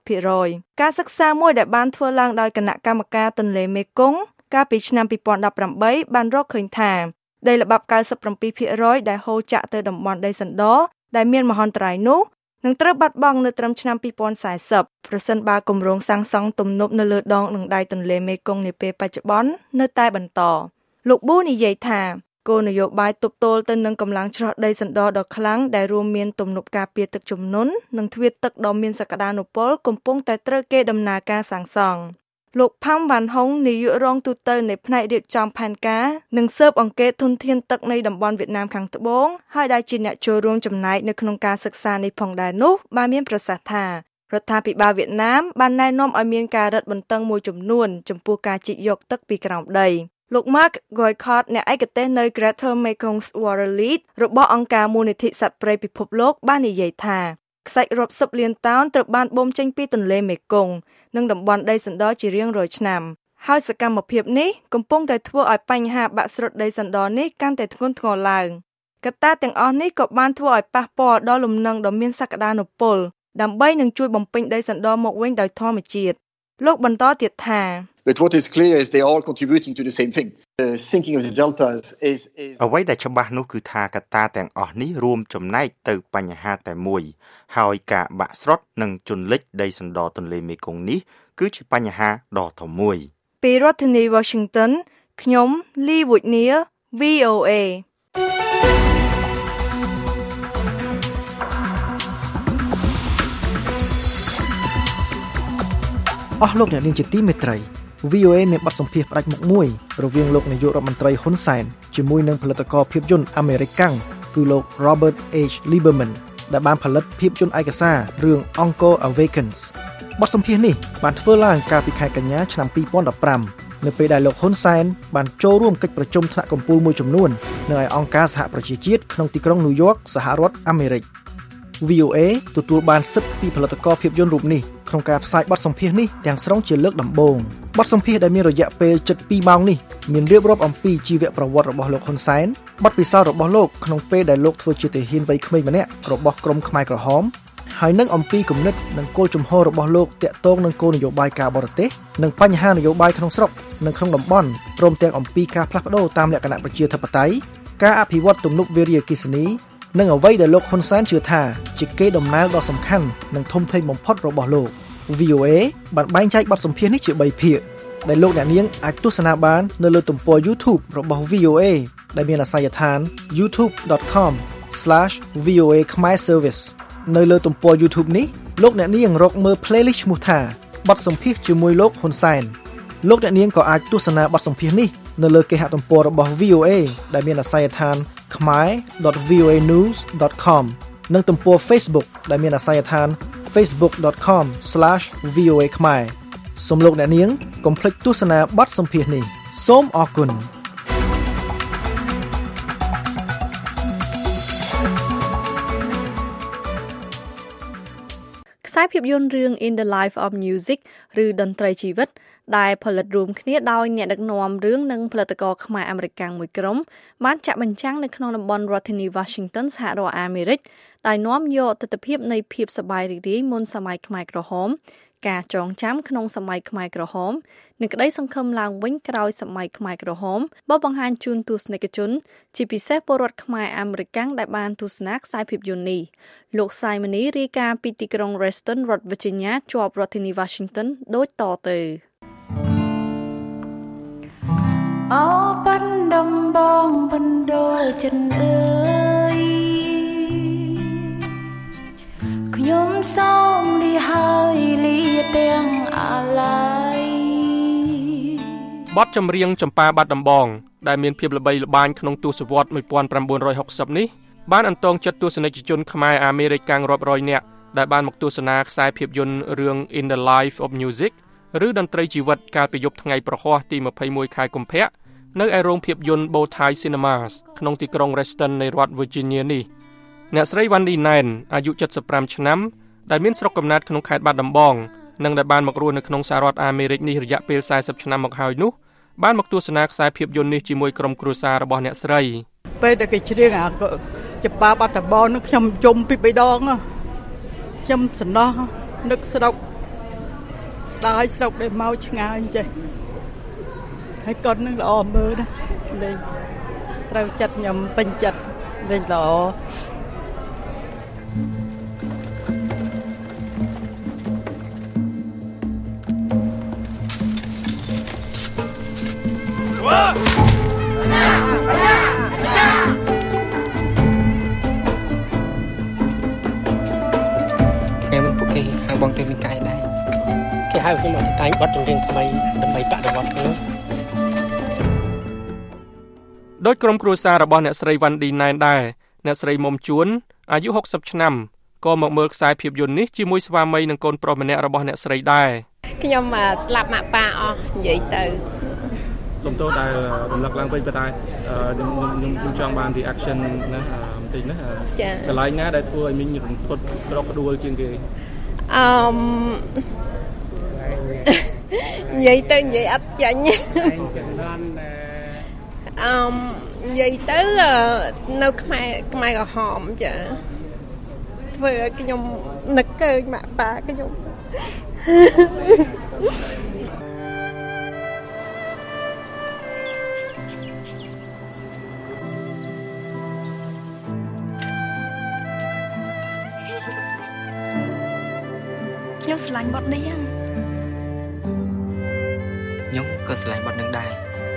S8: 40% ការសិក្សាមួយដែលបានធ្វើឡើងដោយគណៈកម្មការទន្លេមេគង្គកាលពីឆ្នាំ2018បានរកឃើញថាដីល្បាប់ 97% ដែលហូរចាក់ទៅតំបន់ដីសណ្ដដែលមានមហន្តរាយនោះនឹងត្រូវបាត់បង់នៅត្រឹមឆ្នាំ2040ប្រសិនបើគម្រោងសាងសង់ទំនប់នៅលើដងនិងដៃទន្លេមេគង្គនាពេលបច្ចុប្បន្ននៅតែបន្តលោកប៊ូនិយាយថាគោលនយោបាយទប់ទល់ទៅនឹងកម្លាំងច្រោះដីសណ្ដដ៏ខ្លាំងដែលរួមមានទំនប់ការពារទឹកជំនន់និងទ្វារទឹកដ៏មានសក្តានុពលកំពុងតែត្រូវគេដំណើរការសាងសង់លោកផាំវ៉ាន់ហុងនាយករងទូតនៃផ្នែករៀបចំផែនការនិងស៊ើបអង្កេតធនធានទឹកនៃតំបន់វៀតណាមខាងត្បូងហើយដែលជាអ្នកចូលរួមចំណែកនៅក្នុងការសិក្សានេះផងដែរនោះបានមានប្រសាសន៍ថារដ្ឋាភិបាលវៀតណាមបានណែនាំឲ្យមានការរឹតបន្តឹងមួយចំនួនចំពោះការជីកយកទឹកពីក្រោមដីលោក Mark Goycott អ្នកឯកទេសនៅ Greater Mekong Water Lead របស់អង្គការមូលនិធិសត្វព្រៃពិភពលោកបាននិយាយថាខ្សាច់រាប់សិបលានតោនត្រូវបានបូមចេញពីទន្លេមេគង្គនិងតំបន់ដីសណ្ដជារៀងរាល់ឆ្នាំហើយសកម្មភាពនេះកំពុងតែធ្វើឲ្យបញ្ហាបាក់ស្រុតដីសណ្ដនេះកាន់តែធ្ងន់ធ្ងរឡើងកត្តាទាំងអស់នេះក៏បានធ្វើឲ្យប៉ះពាល់ដល់លំនឹងដ៏មានសក្តានុពលដើម្បីនឹងជួយបំពេញដីសណ្ដមកវិញដោយធម្មជាតិលោកបន្តទៀតថា
S10: But what is clear is they are all contributing to the same thing. The sinking of the deltas is
S7: អ្វីដែលច្បាស់នោះគឺថាកត្តាទាំងអស់នេះរួមចំណែកទៅបញ្ហាតែមួយហើយការបាក់ស្រុតនិងជន់លិចដីសណ្ដទន្លេមេគង្គនេះគឺជាបញ្ហាដ៏ធំមួយ
S8: ពីរដ្ឋធានី Washington ខ្ញុំ Lee Woodneer VOA
S5: អស់លោកអ្នកនាងជាទីមេត្រី
S11: VOA មានបទសម្ភាសន៍ផ្ដាច់មុខមួយរវាងលោកនាយករដ្ឋមន្ត្រីហ៊ុនសែនជាមួយនឹងផលិតករភាពយន្តអាមេរិកកាំងគឺលោក Robert H. Lieberman ដែលបានផលិតភាពយន្តឯកសាររឿង Encore Awakens បទសម្ភាសន៍នេះបានធ្វើឡើងកាលពីខែកញ្ញាឆ្នាំ2015នៅពេលដែលលោកហ៊ុនសែនបានចូលរួមកិច្ចប្រជុំថ្នាក់កំពូលមួយចំនួននៅឯអង្គការសហប្រជាជាតិក្នុងទីក្រុងញូវយ៉កសហរដ្ឋអាមេរិក VOA ទទួលបានសិទ្ធិពីផលិតករភាពយន្តរូបនេះក្នុងការផ្សាយបទសម្ភាសន៍នេះទាំងស្រុងជាលើកដំបូងបទសម្ភាសន៍ដែលមានរយៈពេលជិត2ម៉ោងនេះមានរៀបរាប់អំពីជីវប្រវត្តិរបស់លោកហ៊ុនសែនបទពិសោធន៍របស់លោកក្នុងពេលដែលលោកធ្វើជាទាហានវ័យក្មេងម្នាក់របស់ក្រុមខ្មែរក្រហមហើយនឹងអំពីគំនិតនិងគោលជំហររបស់លោកទាក់ទងនឹងគោលនយោបាយការបរទេសនិងបញ្ហានយោបាយក្នុងស្រុកនិងក្នុងតំបន់ព្រមទាំងអំពីការផ្លាស់ប្ដូរតាមលក្ខណៈប្រជាធិបតេយ្យការអភិវឌ្ឍទំនុកវារីអគ្គិសនីនិងអ្វីដែលលោកហ៊ុនសែនជឿថាជាកេរដំណែលដ៏សំខាន់និងធំធេងបំផុតរបស់លោក VOA បានបែងចែកបទសម្ភាសន៍នេះជា3ភាគដែលលោកអ្នកនាងអាចទស្សនាបាននៅលើទំព័រ YouTube របស់ VOA ដែលមានអាសយដ្ឋាន youtube.com/VOA Khmer Service នៅលើទំព័រ YouTube នេះលោកអ្នកនាងរកមើល playlist ឈ្មោះថាបទសម្ភាសន៍ជាមួយលោកហ៊ុនសែនលោកអ្នកនាងក៏អាចទស្សនាបទសម្ភាសន៍នេះនៅលើគេហទំព័ររបស់ VOA ដែលមានអាសយដ្ឋាន khmer.voanews.com និងទំព័រ Facebook ដែលមានអាសយដ្ឋាន facebook.com/VOA Khmer សូមលោកអ្នកនាងកុំភ្លេចទស្សនាបទសម្ភាសន៍នេះសូមអរគុណ
S3: ខ្សែភាពយន្តរឿង In the Life of Music ឬតន្ត្រីជីវិតដែលផលិតរួមគ្នាដោយអ្នកដឹកនាំរឿងនិងផលិតករខ្មែរអាមេរិកមួយក្រុមបានចាក់បញ្ចាំងនៅក្នុងតំបន់រដ្ឋធានី Washington សហរដ្ឋអាមេរិកដោយនាំយកទស្សនវិជ្ជានៃភាពសប្បាយរីករាយមុនសម័យខ្មែរក្រហមការចងចាំក្នុងសម័យខ្មែរក្រហមនិងក្តីសង្ឃឹមឡើងវិញក្រោយសម័យខ្មែរក្រហមបង្ហាញជូនទស្សនិកជនជាពិសេសពលរដ្ឋខ្មែរអាមេរិកដែលបានទស្សនាខ្សែភាពយន្តនេះលោកសាយមនីរាយការណ៍ពីទីក្រុង Reston រដ្ឋ Virginia ជាប់រដ្ឋធានី Washington ដូចតទៅ
S12: អូបណ្ដំបងបណ្ដោចិនអើយខ្ញុំសូមលីហើយលីទាំងអាឡ័យបទចម្រៀងចម្ប៉ាបាត់ដំបងដែលមានភាពល្បីល្បាញក្នុងទសវត្សរ៍1960នេះបានអន្តងចិត្តទស្សនិកជនខ្មែរអាមេរិករាប់រយនាក់ដែលបានមកទស្សនាខ្សែភាពយន្តរឿង In the Life of Music ឬតន្ត្រីជីវិតកាលពីយប់ថ្ងៃប្រហ័សទី21ខែកុម្ភៈនៅឯរោងភាពយន្ត Bowtie Cinemas ក្នុងទីក្រុង Reston នៃរដ្ឋ Virginia នេះអ្នកស្រី Wendy Nan អាយុ75ឆ្នាំដែលមានស្រុកកំណើតក្នុងខេត្តបាត់ដំបងនិងដែលបានមករស់នៅក្នុងសហរដ្ឋអាមេរិកនេះរយៈពេល40ឆ្នាំមកហើយនោះបានមកទស្សនាខ្សែភាពយន្តនេះជាមួយក្រុមគ្រួសាររបស់អ្នកស្រីពេលដែលគេច្រៀងចម្ប៉ាបាត់ដំបងនោះខ្ញុំជុំពី3ដងខ្ញុំសំណោះនឹកស្រុកស្ដាយស្រុកដែលមកឆ្ងាយអញ្ចឹងហើយកូននឹងល្អមើលណាលេងត្រូវចិត្តខ្ញុំពេញចិត្តលេងល្អខ្ញុំមិនពួកគេហៅបងទៅវិញកាយដែរគេហៅខ្ញុំមកតែងបទចម្រៀងថ្មីដើម្បីបដិវត្តខ្លួនដោយក្រុមគ្រួសាររបស់អ្នកស្រី Wendy Nan ដែរអ្នកស្រីមុំជួនអាយុ60ឆ្នាំក៏មកមើលខ្សែភាពយន្តនេះជាមួយស្វាមីនិងកូនប្រុសម្នាក់របស់អ្នកស្រីដែរខ្ញុំស្លាប់ម៉ាក់ប៉ាអស់និយាយទៅសូមទោសដែលរំលឹកឡើងវិញប៉ុន្តែខ្ញុំចង់បាន reaction ណាបន្តិចណាកន្លែងណាដែលធ្វើឲ្យមីងរំភើបប្រកផ្ដួលជាងគេនិយាយទៅនិយាយអត់ចាញ់និយាយទៅនៅខ្មែរក្រហមចាធ្វើឲ្យខ្ញុំនឹកឃើញម៉ាក់ប៉ាខ្ញុំខ្ញុំស្រឡាញ់បទនេះខ្ញុំក៏ស្រឡាញ់បទនឹងដែរ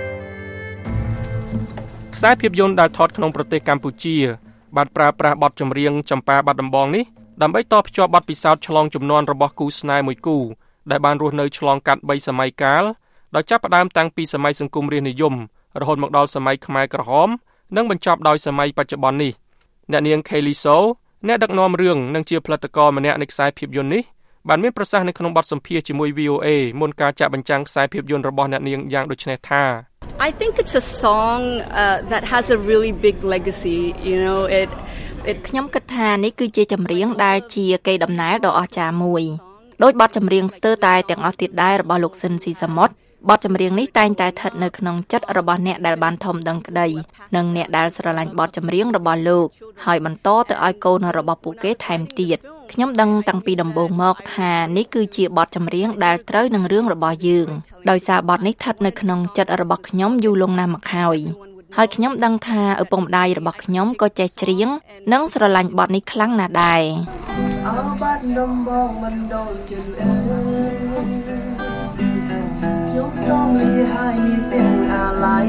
S12: ខ្សែភាពយន្តដែលថតក្នុងប្រទេសកម្ពុជាបានប្រើប្រាស់បទចម្រៀងចម្ប៉ាបាត់ដំបងនេះដើម្បីតភ្ជាប់បទពិសោធន៍ឆ្លងជំនាន់របស់គូស្នេហ៍មួយគូដែលបានរស់នៅឆ្លងកាត់3សម័យកាលដោយចាប់ផ្ដើមតាំងពីសម័យសង្គមរាស្ត្រនិយមរហូតមកដល់សម័យខ្មែរក្រហមនិងបញ្ចប់ដោយសម័យបច្ចុប្បន្ននេះអ្នកនាង Kelly So អ្នកដឹកនាំរឿងនិងជាផលិតករម្នាក់នៃខ្សែភាពយន្តនេះបានមានប្រសាសន៍នៅក្នុងបទសម្ភាសន៍ជាមួយ VOA មុនការចាក់បញ្ចាំងខ្សែភាពយន្តរបស់អ្នកនាងយ៉ាងដូចនេះថា
S13: I think it's a song that has a really big legacy, you know, it
S14: ខ្ញុំគិតថានេះគឺជាចម្រៀងដែលជាកេរដំណែលដ៏អស្ចារ្យមួយដោយបទចម្រៀងស្ទើរតែទាំងអស់ទៀតដែររបស់លោកស៊ិនស៊ីសាមុតបទចម្រៀងនេះតែងតែស្ថិតនៅក្នុងចិត្តរបស់អ្នកដែលបានធំដឹងក្តីនិងអ្នកដែលស្រឡាញ់បទចម្រៀងរបស់លោកហើយបន្តទៅឲ្យកូនរបស់ពួកគេថែមទៀតខ្ញុំដឹងតាំងពីដំបូងមកថានេះគឺជាបទចម្រៀងដែលត្រូវនឹងរឿងរបស់យើងដោយសារបទនេះស្ថិតនៅក្នុងចិត្តរបស់ខ្ញុំយូរលង់ណាស់មកហើយខ្ញុំដឹងថាឪពុកម្ដាយរបស់ខ្ញុំក៏ចេះច្រៀងនិងស្រឡាញ់បទនេះខ្លាំងណាស់ដែរខ្ញុំសូមលាឲ្យមានទាំងអាឡ័យ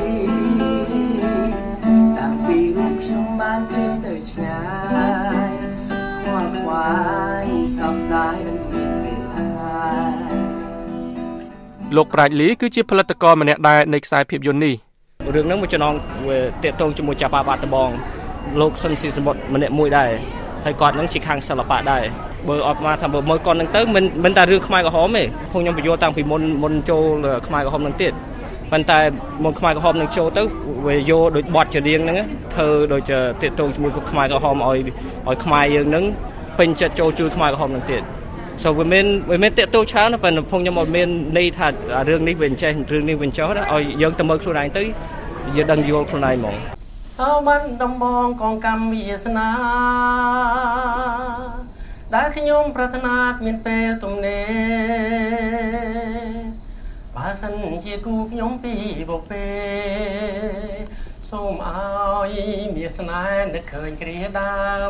S14: តាំងពីរូបខ្ញុំបានឃើញទៅឆ្ងាយខ្វល់ខ្វាយសោកស្ដាយនឹងមានពេលហើយលោកប្រាជ្ញលីគឺជាផលិតករម្នាក់ដែរនៃខ្សែភាពយន្តនេះ
S15: រឿងហ្នឹងមួយចំណងតាក់ទងជាមួយចាប់បាត់ដំបងលោកស៊ិនស៊ីសមុទ្រម្នាក់មួយដែរហើយគាត់ហ្នឹងជាខាងសិល្បៈដែរបើអត់មកថាមើលគាត់ហ្នឹងទៅមិនតែរឿងខ្មែរក្រហមទេខ្ញុំបញ្យល់តាំងពីមុនចូលខ្មែរក្រហមហ្នឹងទៀតប៉ុន្តែមុនខ្មែរក្រហមហ្នឹងចូលទៅវាយកដូចបទចម្រៀងហ្នឹងធ្វើដូចតាក់ទងជាមួយខ្មែរក្រហមឲ្យខ្មែរយើងហ្នឹងពេញចិត្តចូលជួយខ្មែរក្រហមហ្នឹងទៀតso វាមានតាក់ទងច្រើនប៉ុន្តែខ្ញុំអត់មានន័យថារឿងនេះវាអញ្ចេះរឿងនេះវាអញ្ចោះឲ្យយើងទៅមើលខ្លួនឯងទៅយើងដឹងយល់ខ្លួនឯងហ្មងបានដំបងកងកម្មវាសនាដែលខ្ញុំប្រាថ្នាមានពេលទំនេរបើសិនជាគូខ្ញុំពីបបេសូមឲ្យមានស្នេហ៍នឹកឃើញគ្រាដើម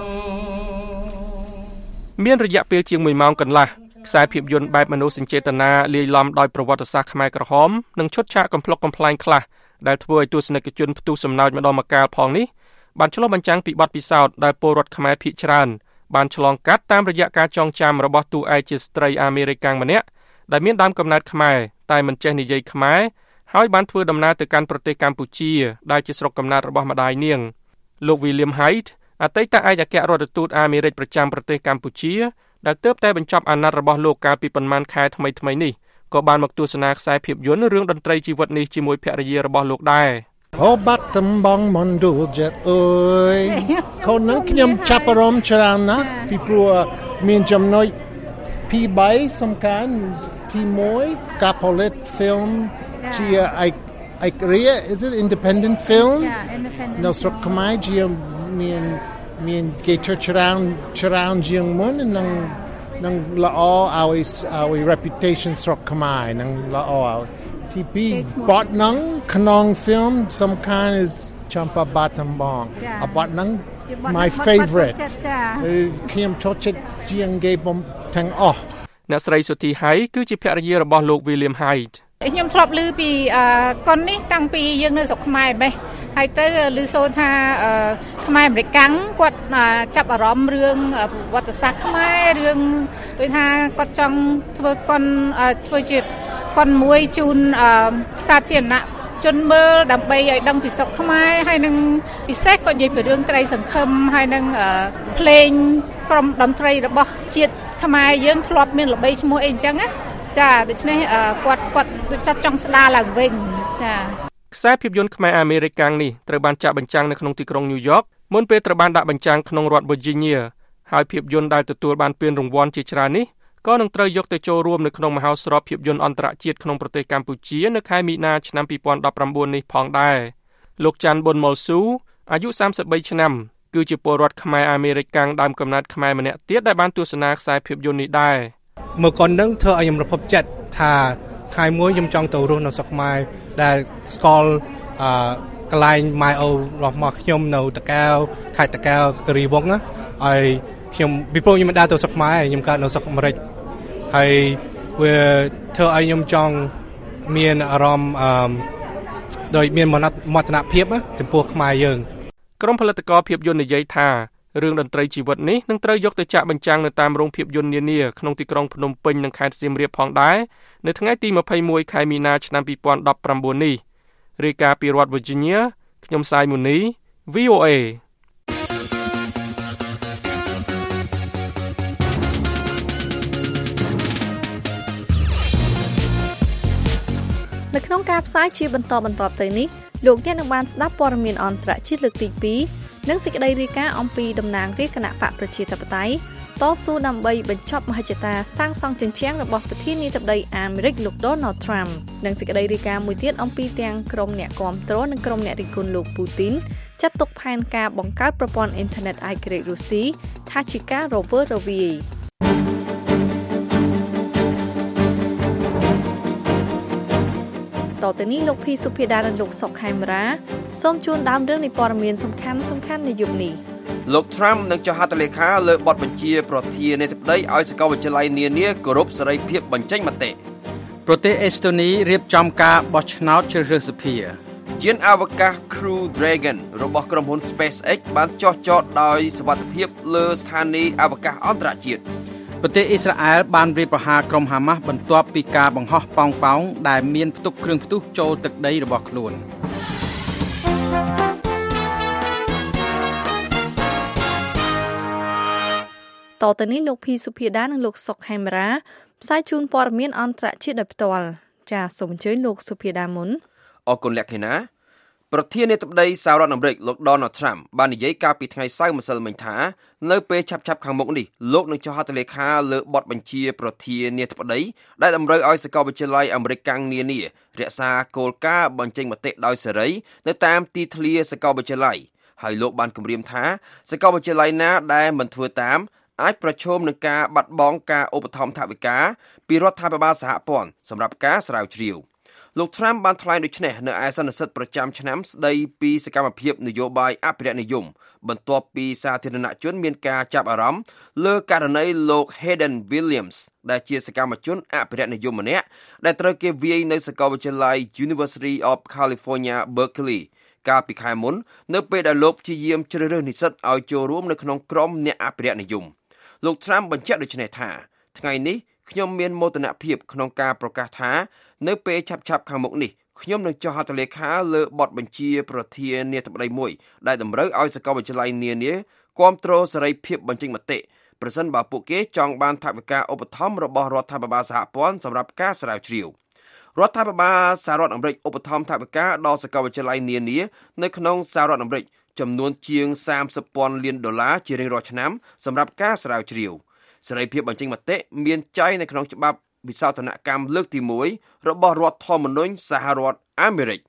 S12: មានរយៈពេលជាង1ម៉ោងកន្លះខ្សែភាពយន្តបែបមនោសញ្ចេតនាលាយឡំដោយប្រវត្តិសាស្ត្រខ្មែរក្រហមនិងឈុតឆាកកំប្លុកកំប្លែងខ្លះដែលធ្វើឲ្យទស្សនិកជនផ្ទុះសំណើចម្ដងម្កាលផងនេះបានឆ្លុះបញ្ចាំងពីបទពិសោធន៍ដែលពលរដ្ឋខ្មែរភាគច្រើនបានឆ្លងកាត់តាមរយៈការចងចាំរបស់តួឯកជាស្ត្រីអាមេរិកាំងម្នាក់ដែលមានដើមកំណើតខ្មែរតែមិនចេះនិយាយខ្មែរហើយបានធ្វើដំណើរទៅកាន់ប្រទេសកម្ពុជាដែលជាស្រុកកំណើតរបស់ម្ដាយនាងលោក William Haidt អតីតឯកអគ្គរដ្ឋទូតអាមេរិកប្រចាំប្រទេសកម្ពុជាដែលទើបតែបញ្ចប់អាណត្តិរបស់លោកកាលពីប៉ុន្មានខែថ្មីនេះក៏បានមកទស្សនាខ្សែភាពយន្តរឿងតន្ត្រីជីវិតនេះជាមួយភរិយារបស់លោកដែរ
S16: អូបាត់តំបងមណ្ឌលចិត្តអើយកូននឹងខ្ញុំចាប់អារម្មណ៍ច្រើនណាស់ពីព្រោះមានចំណុចពី3សំខាន់ទី1ការផលិត film ជាឯករាជ្យ is it independent film នៅស្រុកខ្មែរជាមានគេធ្វើច្រើនជាងមុននឹងល្អឲ្យ reputation ស្រុកខ្មែរនឹងល្អទី2បទនឹងក្នុង film សំខាន់ is ចំប៉ាបាត់ដំបងបទនឹង my favorite ខ្ញុំចូលចិត្តជាងគេបំទាំងអស់
S12: អ្នកស្រីសុធីហៃគឺជាភរិយារបស់លោក William Haidt
S17: ខ្ញុំធ្លាប់ឮពីកុននេះតាំងពីយើងនៅស្រុកខ្មែរបេះហើយទៅឮសូរថាខ្មែរអាមេរិកគាត់ចាប់អារម្មណ៍រឿងប្រវត្តិសាស្ត្រខ្មែររឿងដូចថាគាត់ចង់ធ្វើជាកុនមួយជូនសាធារណជនមើលដើម្បីឲ្យដឹងពីស្រុកខ្មែរហើយនឹងពិសេសគាត់និយាយពីរឿងក្តីសង្ឃឹមហើយនឹងភ្លេងក្រុមតន្ត្រីរបស់ជាតិខ្មែរយើងធ្លាប់មានល្បីឈ្មោះអីអញ្ចឹងណាចាដូច្នេះគាត់ចាត់ចង់ស្ដារឡើងវិញចា
S12: ខ្សែភាពយន្តខ្មែរអាមេរិកាំងនេះត្រូវបានចាក់បញ្ចាំងនៅក្នុងទីក្រុងញូវយ៉កមុនពេលត្រូវបានដាក់បញ្ចាំងក្នុងរដ្ឋ Virginia ហើយភាពយន្តដែលទទួលបានពានរង្វាន់ជាច្រើននេះក៏នឹងត្រូវយកទៅចូលរួមនៅក្នុងមហោស្រពភាពយន្តអន្តរជាតិក្នុងប្រទេសកម្ពុជានៅខែមីនាឆ្នាំ2019នេះផងដែរលោកច័ន្ទប៊ុនម៉ុលស៊ូអាយុ33ឆ្នាំគឺជាពលរដ្ឋខ្មែរអាមេរិកាំងដើមកំណើតខ្មែរម្នាក់ទៀតដែលបានទស្សនាខ្សែភាពយន្តនេះដែរ
S16: មើលកូននឹងធ្វើឲ្យខ្ញុំរំភើបចិត្តថាថ្ងៃមួយខ្ញុំចង់ទៅរស់នៅស្រុកខ្មែរដែលស្គាល់កន្លែងម៉ែអូរបស់ខ្ញុំនៅតាកែវខេត្តតាកែវគិរីវង្សណាហើយខ្ញុំពីព្រោះខ្ញុំមិនដើរទៅស្រុកខ្មែរខ្ញុំកើតនៅស្រុកអាមេរិកហើយវាធ្វើឲ្យខ្ញុំចង់មានអារម្មណ៍ដោយមានមោទនភាពចំពោះខ្មែរយើង
S12: ក្រុមផលិតករភាពយន្តនិយាយថារឿងតន្ត្រីជីវិតនេះនឹងត្រូវយកទៅចាក់បញ្ចាំងនៅតាមរោងភាពយន្តនានាក្នុងទីក្រុងភ្នំពេញនិងខេត្តសៀមរាបផងដែរនៅថ្ងៃទី21ខែមីនាឆ្នាំ2019នេះរាយការណ៍ពីរដ្ឋ Virginia ខ្ញុំសាយមូនី VOA
S3: នៅក្នុងការផ្សាយជាបន្តទៅនេះលោកអ្នកនឹងបានស្ដាប់ព័ត៌មានអន្តរជាតិលើកទី2និងសេចក្តីរាយការណ៍អំពីតំណាងរាស្ត្រគណៈបកប្រជាធិបតេយ្យតស៊ូដើម្បីបញ្ចប់មហិច្ឆតាសាងសង់ជញ្ជាំងរបស់ប្រធានាធិបតីអាមេរិកលោក Donald Trump និងសេចក្តីរាយការណ៍មួយទៀតអំពីទាំងក្រុមអ្នកគាំទ្រនិងក្រុមអ្នករិះគន់លោក Putin ចាត់ទុកផែនការបង្កើតប្រព័ន្ធអ៊ីនធឺណិតឯករាជ្យរុស្ស៊ីថាជាការរវើរវាយតទៅនេះលោកភីសុភាដានិងលោកសុកខេមរាសូមជូនដើមរឿងនៃព័ត៌មានសំខាន់នៃយប់នេះ
S4: លោក Trump នឹងចុះហត្ថលេខាលើបទបញ្ជាប្រធានាធិបតីឲ្យសាកលវិទ្យាល័យនានាគោរពសេរីភាពបញ្ចេញមតិ
S5: ប្រទេសអេស្តូនីរៀបចំការបោះឆ្នោតជ្រើសរើសសភា
S4: យានអវកាស Crew Dragon របស់ក្រុមហ៊ុន SpaceX បានចុះចតដោយសុវត្ថិភាពលើស្ថានីយ៍អវកាសអន្តរជាតិ
S5: ប្រទេសអ៊ីស្រាអែលបានវាយប្រហារក្រុមហាម៉ាស់បន្ទាប់ពីការបង្ហោះប៉ោងប៉ោងដែលមានផ្ទុកគ្រឿងផ្ទុះចូលទឹកដីរបស់ខ្លួន
S3: តទៅនេះលោកភីសុភាដានិងលោកសុកខេមរាផ្សាយជូនព័ត៌មានអន្តរជាតិដោយផ្ទាល់ចាសសូមអញ្ជើញលោកសុភាដាមុន
S4: អរគុណលក្ខិណាប្រធានាធិបតីសហរដ្ឋអាមេរិកលោក Donald Trump បាននិយាយកាលពីថ្ងៃសៅរ៍ម្សិលមិញថានៅពេលឆាប់ខាងមុខនេះលោកនឹងចុះហត្ថលេខាលើបទបញ្ជាប្រធានាធិបតីដែលតម្រូវឲ្យសាកលវិទ្យាល័យអាមេរិកកាំងនានារក្សាគោលការណ៍បញ្ចេញមតិដោយសេរីនៅតាមទីធ្លាសាកលវិទ្យាល័យហើយលោកបានគម្រាមថាសាកលវិទ្យាល័យណាដែលមិនធ្វើតាមអាចប្រឈមនឹងការបាត់បង់ការឧបត្ថម្ភថវិកាពីរដ្ឋាភិបាលសហព័ន្ធសម្រាប់ការស្រាវជ្រាវលោក Trump បានថ្លែងដូចនេះនៅឯសន្និសីទប្រចាំឆ្នាំស្ដីពីសកម្មភាពនយោបាយអភិរក្សនិយមបន្ទាប់ពីសាធារណជនមានការចាប់អារម្មណ៍លើករណីលោក Hayden Williams ដែលជាសកម្មជនអភិរក្សនិយមម្នាក់ដែលត្រូវគេវាយនៅសាកលវិទ្យាល័យ University of California Berkeley កាលពីខែមុននៅពេលដែលលោកព្យាយាមជ្រើសរើសនិស្សិតឲ្យចូលរួមនៅក្នុងក្រុមអ្នកអភិរក្សនិយមលោក Trump បញ្ជាក់ដូចនេះថាថ្ងៃនេះខ្ញុំមានមោទនភាពក្នុងការប្រកាសថានៅពេលឆាប់ខាងមុខនេះខ្ញុំនឹងចុះហត្ថលេខាលើបទបញ្ជាប្រធានាធិបតីមួយដែលតម្រូវឲ្យសាកលវិទ្យាល័យនានាគាំទ្រសេរីភាពបញ្ចេញមតិប្រសិនបើពួកគេចង់បានថវិកាឧបត្ថម្ភរបស់រដ្ឋាភិបាលសហព័ន្ធសម្រាប់ការស្រាវជ្រាវរដ្ឋាភិបាលសហរដ្ឋអាមេរិកឧបត្ថម្ភថវិកាដល់សាកលវិទ្យាល័យនានានៅក្នុងសហរដ្ឋអាមេរិកចំនួនជាង$30,000 លានជារៀងរាល់ឆ្នាំសម្រាប់ការស្រាវជ្រាវសេរីភាពបញ្ចេញមតិមានចែងនៅក្នុងច្បាប់វិសោធនកម្មលើកទី1របស់រដ្ឋធម្មនុញ្ញសហរដ្ឋអាមេរិក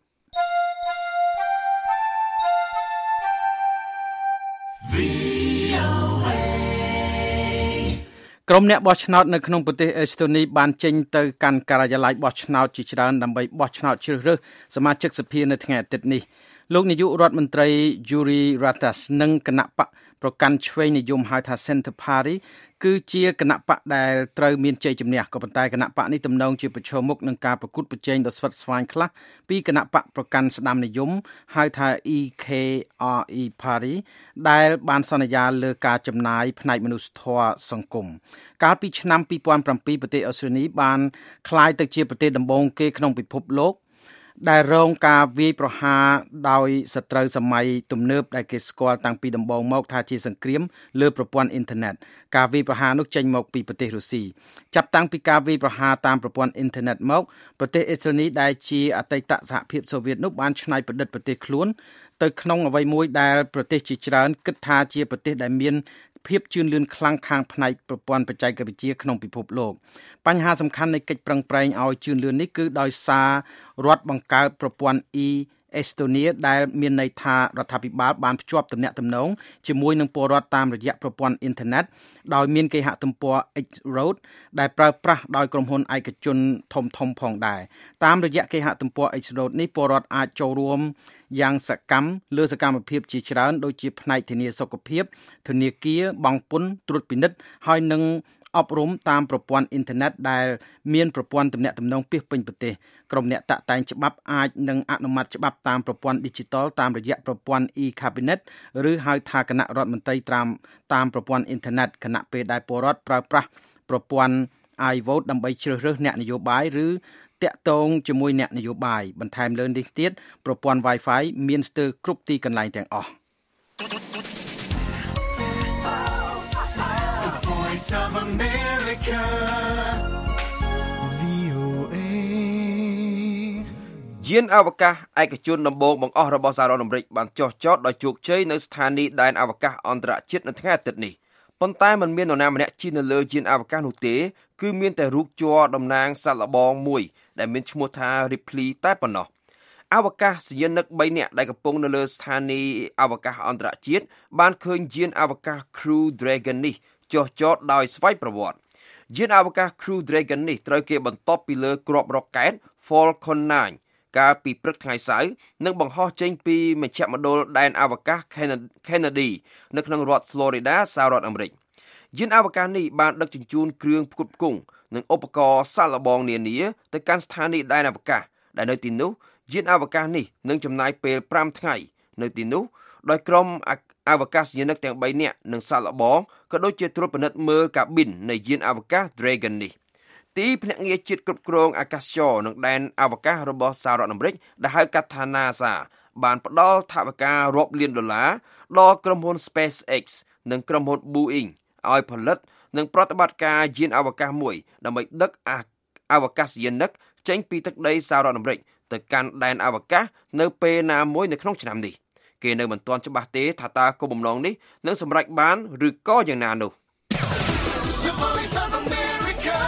S5: ក្រុមអ្នកបោះឆ្នោតនៅក្នុងប្រទេសអេស្តូនីបានចេញទៅកាន់ការិយាល័យបោះឆ្នោតជាច្រើនដើម្បីបោះឆ្នោតជ្រើសរើសសមាជិកសភានៅថ្ងៃអាទិត្យនេះលោកនាយករដ្ឋមន្ត្រី Yuri Ratas និងគណៈបកប្រកាន់ឆ្វេងនិយមហៅថា Center Party គឺជាគណៈបកដែលត្រូវមានជ័យជំនះក៏ប៉ុន្តែគណៈបកនេះទំនងជាប្រឈមមុខនឹងការប្រកួតប្រជែងដ៏ស្វិតស្វាញខ្លះពីគណៈបកប្រកាន់ស្ដាំនិយមហៅថា EKRE Party ដែលបានសន្យាលើការចំណាយផ្នែកមនុស្សធម៌សង្គមកាលពីឆ្នាំ2007ប្រទេសអូស្ត្រាលីបានក្លាយទៅជាប្រទេសដំបូងគេក្នុងពិភពលោកដែលរងការវាយប្រហារដោយសត្រូវសម័យទំនើបដែលគេស្គាល់តាំងពីដំបូងមកថាជាសង្គ្រាមលើប្រព័ន្ធអ៊ីនធឺណិតការវាយប្រហារនោះចេញមកពីប្រទេសរុស្ស៊ីចាប់តាំងពីការវាយប្រហារតាមប្រព័ន្ធអ៊ីនធឺណិតមកប្រទេសអេស្តូនីដែលជាអតីតសហភាពសូវៀតនោះបានច្នៃប្រឌិតប្រទេសខ្លួនទៅក្នុងអ្វីមួយដែលប្រទេសជាច្រើនគិតថាជាប្រទេសដែលមានភាពជឿនលឿនខ្លាំងខាងផ្នែកប្រព័ន្ធបច្ចេកវិទ្យាក្នុងពិភពលោកបញ្ហាសំខាន់នៃកិច្ចប្រឹងប្រែងឲ្យជឿនលឿននេះគឺដោយសាររដ្ឋបង្កើតប្រព័ន្ធ អេស្តូនីដែលមានន័យថារដ្ឋាភិបាលបានភ្ជាប់ទំនាក់ទំនងជាមួយនឹងពលរដ្ឋតាមរយៈប្រព័ន្ធអ៊ីនធឺណិតដោយមានគេហទំព័រ X-Road ដែលប្រើប្រាស់ដោយក្រុមហ៊ុនឯកជនធំផងដែរតាមរយៈគេហទំព័រ X-Road នេះពលរដ្ឋអាចចូលរួមយ៉ាងសកម្មលើសកម្មភាពជាច្រើនដូចជាផ្នែកធានាសុខភាពធនាគារបង់ពន្ធត្រួតពិនិត្យហើយនឹងអប់រំតាមប្រព័ន្ធអ៊ីនធឺណិតដែលមានប្រព័ន្ធទំនាក់ទំនងពាសពេញប្រទេសក្រុមអ្នកតាក់តែងច្បាប់អាចនឹងអនុម័តច្បាប់តាមប្រព័ន្ធ Digital តាមរយៈប្រព័ន្ធ e-cabinet ឬហៅថាគណៈរដ្ឋមន្ត្រីតាមប្រព័ន្ធអ៊ីនធឺណិតខណៈពេលដែលពលរដ្ឋប្រើប្រាស់ប្រព័ន្ធ iVote ដើម្បីជ្រើសរើសអ្នកនយោបាយឬតាក់ទងជាមួយអ្នកនយោបាយបន្ថែមលើនេះទៀតប្រព័ន្ធ Wi-Fi មានស្ទើរគ្រប់ទីកន្លែងទាំងអស់
S2: The Voice of America VOA
S4: យានអវកាសឯកជនដំបូងបង្អស់របស់សហរដ្ឋអាមេរិកបានចុះចតដោយជោគជ័យនៅស្ថានីយ៍ដែនអវកាសអន្តរជាតិនៅថ្ងៃអាទិត្យនេះប៉ុន្តែมันមាននរណាម្នាក់ជិះនៅលើយានអវកាសនោះទេគឺមានតែរូបជ័រតំណាងសត្វល្បងមួយដែលមានឈ្មោះថា Ripley តែប៉ុណ្ណោះអវកាសយានិក3នាក់ដែលកំពុងនៅលើស្ថានីយ៍អវកាសអន្តរជាតិបានឃើញយានអវកាស Crew Dragon នេះចុះចតដោយស្វ័យប្រវត្តិយានអវកាស Crew Dragon នេះត្រូវគេបន្ទាប់ពីលើគ្រាប់រ៉ុកកែត Falcon 9 កាលពីព្រឹកថ្ងៃសៅរ៍និងបង្ហោះចេញពីមជ្ឈមណ្ឌលដែនអវកាស Kennedy នៅក្នុងរដ្ឋ Florida សហរដ្ឋអាមេរិកយានអវកាសនេះបានដឹកជញ្ជូនគ្រឿងផ្គត់ផ្គង់និងឧបករណ៍សាកល្បងនានាទៅកាន់ស្ថានីយ៍ដែនអវកាសដែលនៅទីនោះយានអវកាសនេះនឹងចំណាយពេល5ថ្ងៃនៅទីនោះដោយក្រុមអវកាសយានិកទាំង3នាក់និងសាកល្បងក៏ដូចជាត្រួតពិនិត្យមើលកាប៊ីននៃយានអវកាស Dragon នេះទីភ្នាក់ងារជាតិគ្រប់គ្រងអាកាសចរនិងដែនអវកាសរបស់សហរដ្ឋអាមេរិកដែលហៅកាត់ថា NASA បានផ្ដល់ថវិការាប់លានដុល្លារដល់ក្រុមហ៊ុន SpaceX និងក្រុមហ៊ុន Boeing ឲ្យផលិតនិងប្រតិបត្តិការយានអវកាសមួយដើម្បីដឹកអវកាសយានិកចេញពីទឹកដីសហរដ្ឋអាមេរិកទៅកាន់ដែនអវកាសនៅពេលណាមួយនៅក្នុងឆ្នាំនេះគេនៅមិនទាន់ច្បាស់ទេថាតើគោលបំណងនេះនឹងសម្រេចបានឬក៏យ៉ាងណានោះ
S2: The Voice of America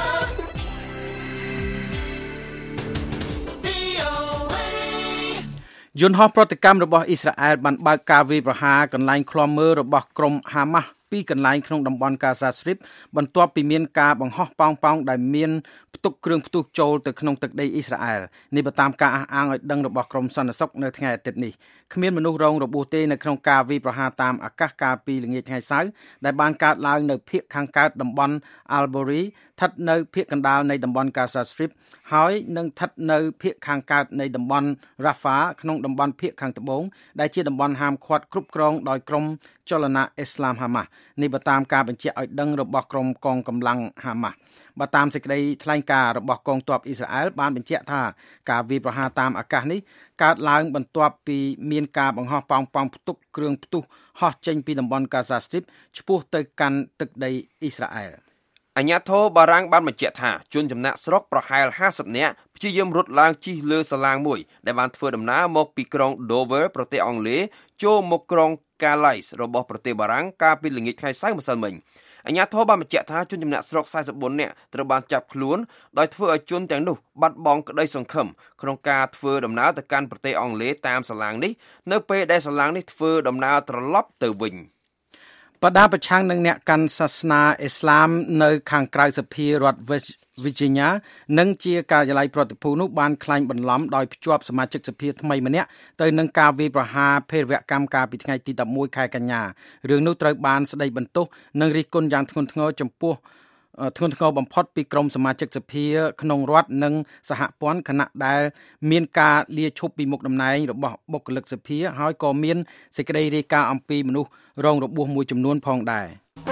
S2: VOA
S5: យន្តហោះប្រតិកម្មរបស់អ៊ីស្រាអែលបានបើកការវាយប្រហារកន្លែងឃ្លាំមើលរបស់ក្រុមហាម៉ាស់ពីកន្លែងក្នុងតំបន់ Gaza Strip បន្ទាប់ពីមានការបង្ហោះប៉ោងប៉ោងដែលមានផ្ទុកគ្រឿងផ្ទុះចូលទៅក្នុងទឹកដីអ៊ីស្រាអែលនេះបើតាមការអះអាងឲ្យដឹងរបស់ក្រុមសន្តិសុខនៅថ្ងៃអាទិត្យនេះគ្មានមនុស្សរងរបួសទេនៅក្នុងការវាយប្រហារតាមអាកាសកាលពីល្ងាចថ្ងៃសៅរ៍ដែលបានកើតឡើងនៅភាគខាងកើតតំបន់ Al-Bori ស្ថិតនៅភាគកណ្ដាលនៃតំបន់ Gaza Strip ហើយនឹងស្ថិតនៅភាគខាងកើតនៃតំបន់ Rafah ក្នុងតំបន់ភាគខាងត្បូងដែលជាតំបន់ហាមឃាត់គ្រប់គ្រងដោយក្រុមចលនាអ៊ីស្លាមហាម៉ាស់នេះបើតាមការបញ្ជាក់ឲ្យដឹងរបស់ក្រុមកងកម្លាំងហាម៉ាស់បើតាមសេចក្តីថ្លែងការណ៍របស់កងទ័ពអ៊ីស្រាអែលបានបញ្ជាក់ថាការវាយប្រហារតាមអាកាសនេះកើតឡើងបន្ទាប់ពីមានការបង្ហោះប៉ោងប៉ោងផ្ទុកគ្រឿងផ្ទុះហោះចេញពីតំបន់ Gaza Strip ឆ្ពោះទៅកាន់ទឹកដីអ៊ីស្រាអែល
S4: អាជ្ញាធរបារាំងបានបញ្ជាក់ថាជនចំណាក់ស្រុកប្រហែល50នាក់ព្យាយាមរត់ឡើងជិះលើសាឡាងមួយដែលបានធ្វើដំណើរមកពីក្រុង Dover ប្រទេសអង់គ្លេសចូលមកក្រុង Calais របស់ប្រទេសបារាំងកាលពីល្ងាចថ្ងៃសៅរ៍ម្សិលមិញអាជ្ញាធរបានបញ្ជាក់ថាជនចំណាក់ស្រុក44នាក់ត្រូវបានចាប់ខ្លួនដោយធ្វើឲ្យជនទាំងនោះបាត់បង់ក្តីសង្ឃឹមក្នុងការធ្វើដំណើរទៅកាន់ប្រទេសអង់គ្លេសតាមសាឡាងនេះនៅពេលដែលសាឡាងនេះធ្វើដំណើរត្រឡប់ទៅវិញ
S5: បដាប្រឆាំងនឹងអ្នកកាន់សាសនាអ៊ីស្លាមនៅខាងក្រៅសភារដ្ឋ Virginia និងជាការិយាល័យប្រតិភូនោះបានក្លែងបន្លំដោយភ្ជាប់សមាជិកសភាថ្មីម្នាក់ទៅនឹងការវាយប្រហារភេរវកម្មកាលពីថ្ងៃទី11ខែកញ្ញារឿងនោះត្រូវបានស្ដីបន្ទោសនិងរិះគន់យ៉ាងធ្ងន់ធ្ងរចំពោះធ្ងន់ធ្ងរបំផុតពីក្រុមសមាជិកសភាក្នុងរដ្ឋនិងសហព័ន្ធខណៈដែលមានការលាឈប់ពីមុខតំណែងរបស់បុគ្គលិកសភាហើយក៏មានសេចក្តីរាយការណ៍អំពីមនុស្សរងរបួសមួយចំនួនផងដែរ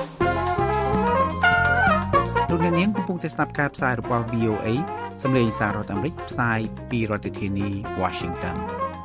S18: លោកអ្នកនាងកំពុងតែស្ដាប់ការផ្សាយរបស់ VOA សម្លេងសាររដ្ឋអាមេរិកផ្សាយពីរដ្ឋធានី Washington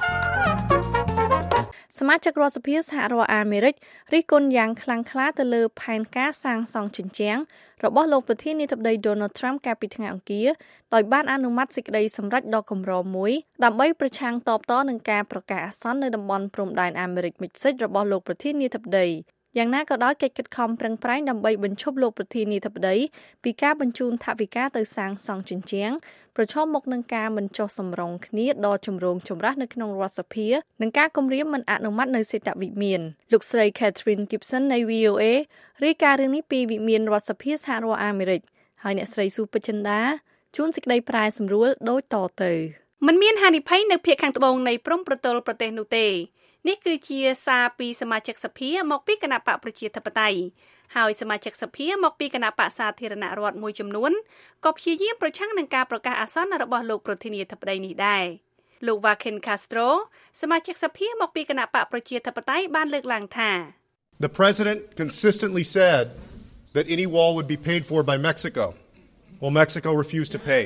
S3: សមាជិករដ្ឋសភាសហរដ្ឋអាមេរិករិះគន់យ៉ាងខ្លាំងក្លាទៅលើផែនការសាងសង់ជញ្ជាំងរបស់លោកប្រធានាធិបតី Donald Trump កាលពីថ្ងៃអង្គារដោយបានអនុម័តសេចក្តីសម្រេចដ៏កម្រមួយដើម្បីប្រឆាំងតបតនឹងការប្រកាសអាសន្ននៅតំបន់ព្រំដែនអាមេរិកមិចស៊ិចរបស់លោកប្រធានាធិបតីយ៉ាងណាក៏ដោយកិច្ចខិតខំប្រឹងប្រែងដើម្បីបញ្ឈប់លោកប្រធានាធិបតីពីការបញ្ជូនថវិកាទៅសាងសង់ជញ្ជាំងប្រឈមមុខនឹងការមិនចុះសម្រុងគ្នាដ៏ចម្រូងចម្រាសនៅក្នុងរដ្ឋសភានិងការគំរាមមិនអនុម័តនៅសេតវិមានលោកស្រី Catherine Gibson នៃ VOA រាយការណ៍រឿងនេះពីវិមានរដ្ឋសភាសហរដ្ឋអាមេរិកហើយអ្នកស្រីស៊ូពេជ្រចិន្តាជួនសេចក្តីប្រែសម្រួលដូចតទៅ
S19: មិនមានហានិភ័យនៅភាគខាងត្បូងនៃព្រំប្រទល់ប្រទេសនោះទេនេះគឺជាសារពីសមាជិកសភាមកពីគណៈបកប្រជាធិបតេយ្យហើយសមាជិកសភាមកពីគណៈបក្សសាធារណរដ្ឋមួយចំនួនក៏ព្យាយាមប្រឆាំងនឹងការប្រកាសអាសន្នរបស់លោកប្រធានាធិបតីនេះដែរលោក Joaquin Castro សមាជិកសភាមកពីគណៈបកប្រជាធិបតេយ្យបានលើកឡើងថា
S20: The president consistently said that any wall would be paid for by Mexico. Well, Mexico refused to pay,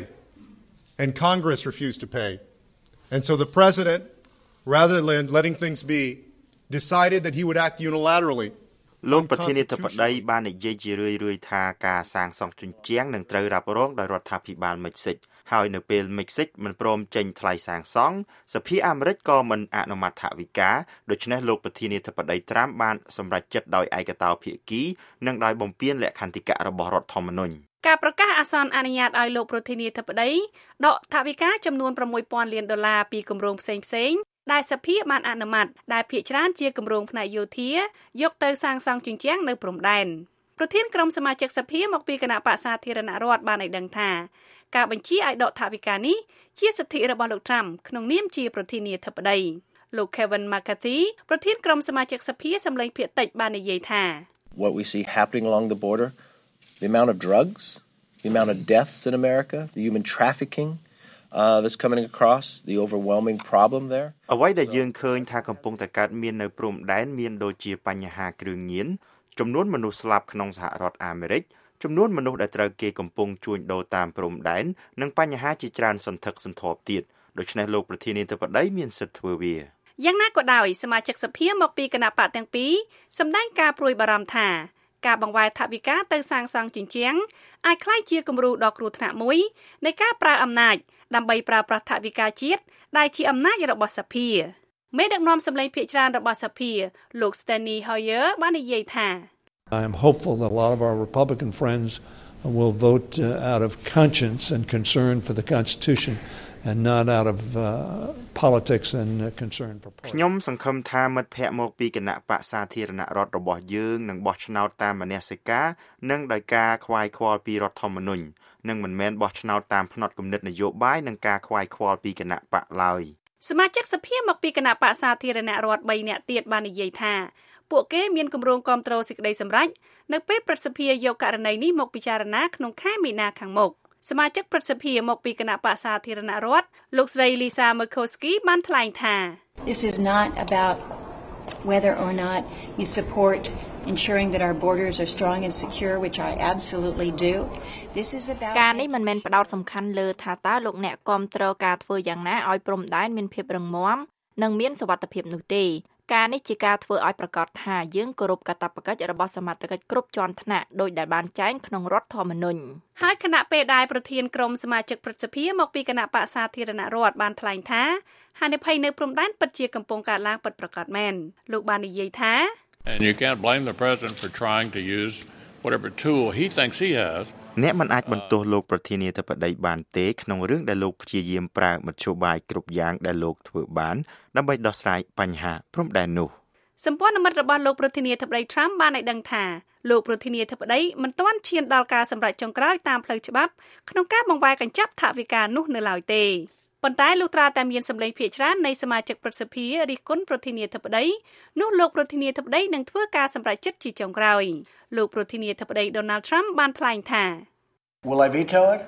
S20: and Congress refused to pay. And so the president, rather than letting things be, decided that he would act unilaterally.
S7: លោកប្រធានាធិបតីបាននិយាយជារឿយៗថាការសាងសង់ជញ្ជាំងនឹងត្រូវរ៉ាប់រងដោយរដ្ឋាភិបាលមិចស៊ិកហើយនៅពេលមិចស៊ិកមិនព្រមចេញថ្លៃសាងសង់សភាអាមេរិកក៏មិនអនុម័តថវិកាដូច្នេះលោកប្រធានាធិបតីត្រាំបានសម្រេចចិត្តដោយឯកតោភាគីនិងដោយបំពានលក្ខន្តិកៈរបស់រដ្ឋធម្មនុញ្ញ
S19: ការប្រកាសអាសន្នអនុញ្ញាតឲ្យលោកប្រធានាធិបតីដកថវិកាចំនួន$6,000 លានពីគម្រោងផ្សេងៗដែលសភាបានអនុម័តដែលភាគច្រើនជាគម្រោងផ្នែកយោធាយកទៅសាងសង់ជញ្ជាំងនៅព្រំដែនប្រធានក្រុមសមាជិកសភាមកពីគណៈបក្សសាធារណរដ្ឋបានឲ្យដឹងថាការបញ្ជាឲ្យដកថវិកានេះជាសិទ្ធិរបស់លោក Trump ក្នុងនាមជាប្រធានាធិបតីលោក Kevin McCarthy ប្រធានក្រុមសមាជិកសភាសម្លេងភាគតិចបាននិយាយថា
S21: What we see happening along the border, the amount of drugs, the amount of deaths in America, the human trafficking that's coming across, the overwhelming problem there.
S7: អ្វីដែលយើងឃើញថាកំពុងតែកើតមាននៅព្រំដែនមានដូចជាបញ្ហាគ្រឿងញៀនចំនួនមនុស្សស្លាប់ក្នុងសហរដ្ឋអាមេរិកចំនួនមនុស្សដែលត្រូវគេកំពុងជួញដូរតាមព្រំដែននិងបញ្ហាជាច្រើនសន្ធឹកសន្ធាប់ទៀតដូច្នេះលោកប្រធានាធិបតីមានសិទ្ធិធ្វើវា
S19: យ៉ាងណាក៏ដោយសមាជិកសភាមកពីគណៈបកទាំងពីរសម្ដែងការព្រួយបារម្ភថាការបង្វែរថវិកាទៅសាងសង់ជញ្ជាំងអាចក្លាយជាគំរូដ៏គ្រោះថ្នាក់មួយនៃការប្រើអំណាចដើម្បីប្រើប្រាស់ថវិកាជាតិដែលជាអំណាចរបស់សភាមេដឹកនាំសម្លេងភាគច្រើនរបស់សភាលោក Steny Hoyer បាននិយាយថា
S22: I am hopeful that a lot of our Republican friends will vote out of conscience and concern for the Constitution and not out of politics and concern for party.
S7: ខ្ញុំសង្ឃឹមថាមិត្តភ័ក្តិមកពីគណៈបក្សសាធារណរដ្ឋរបស់យើងនឹងបោះឆ្នោតតាមមនសិការនិងដោយការខ្វាយខ្វល់ពីរដ្ឋធម្មនុញ្ញនិងមិនមែនបោះឆ្នោតតាមផ្នត់គំនិតនយោបាយនិងការខ្វាយខ្វល់ពីគណៈបកឡើយ
S19: សមាជិកសភាមកពីគណៈបក្សសាធារណរដ្ឋ3នាក់ទៀតបាននិយាយថាពួកគេមានគម្រោងគាំទ្រសេចក្តីសម្រេចនៅពេលព្រឹទ្ធសភាយកករណីនេះមកពិចារណាក្នុងខែមីនាខាងមុខសមាជិកព្រឹទ្ធសភាមកពីគណៈបក្សសាធារណរដ្ឋលោកស្រី Lisa Murkowski បានថ្លែងថា
S23: This is not about whether or not you support ensuring that our borders are strong and secure, which I absolutely do. This is about
S14: ការនេះមិនមែនផ្ដោតសំខាន់លើថាតើលោកអ្នកគាំទ្រការធ្វើយ៉ាងណាឲ្យព្រំដែនមានភាពរឹងមាំនិងមានសុវត្ថិភាពនោះទេការនេះជាការធ្វើឲ្យប្រកាសថាយើងគោរពកាតព្វកិច្ចរបស់សមាជិកគ្រប់ជាន់ថ្នាក់ដោយដែលបានចែងក្នុងរដ្ឋធម្មនុញ្ញ
S19: ហើយគណៈពេលដែលប្រធានក្រុមសមាជិកព្រឹទ្ធសភាមកពីគណៈបក្សសាធារណរដ្ឋបានថ្លែងថាហានិភ័យនៅព្រំដែនពិតជាកំពុងកើតឡើងពិតប្រាកដមែនលោកបាននិយាយថា
S24: And you can't blame the president for trying to use whatever tool he thinks he has.
S7: អ្នកមិនអាចបន្ទោសលោកប្រធានាធិបតីបានទេក្នុងរឿងដែលលោកព្យាយាមប្រើមធ្យោបាយគ្រប់យ៉ាងដែលលោកធ្វើបានដើម្បីដោះស្រាយបញ្ហាព្រំដែននោះ
S19: សម្ព័ន្ធមិត្តរបស់លោកប្រធានាធិបតី Trump បានឲ្យដឹងថាលោកប្រធានាធិបតីមិនទាន់ឈានដល់ការសម្រេចចុងក្រោយតាមផ្លូវច្បាប់ក្នុងការបង្វែរកញ្ចប់ថវិកានោះនៅឡើយទេប៉ុន្តែលុះត្រាតែមានសម្លេងភាគច្រើននៃសមាជិកព្រឹទ្ធសភារិះគន់ប្រធានាធិបតីនោះលោកប្រធានាធិបតីនឹងធ្វើការសម្រេចចិត្តជាចុងក្រោយលោកប្រធានាធិបតី Donald Trump បានថ្លែងថា
S25: Will I veto it?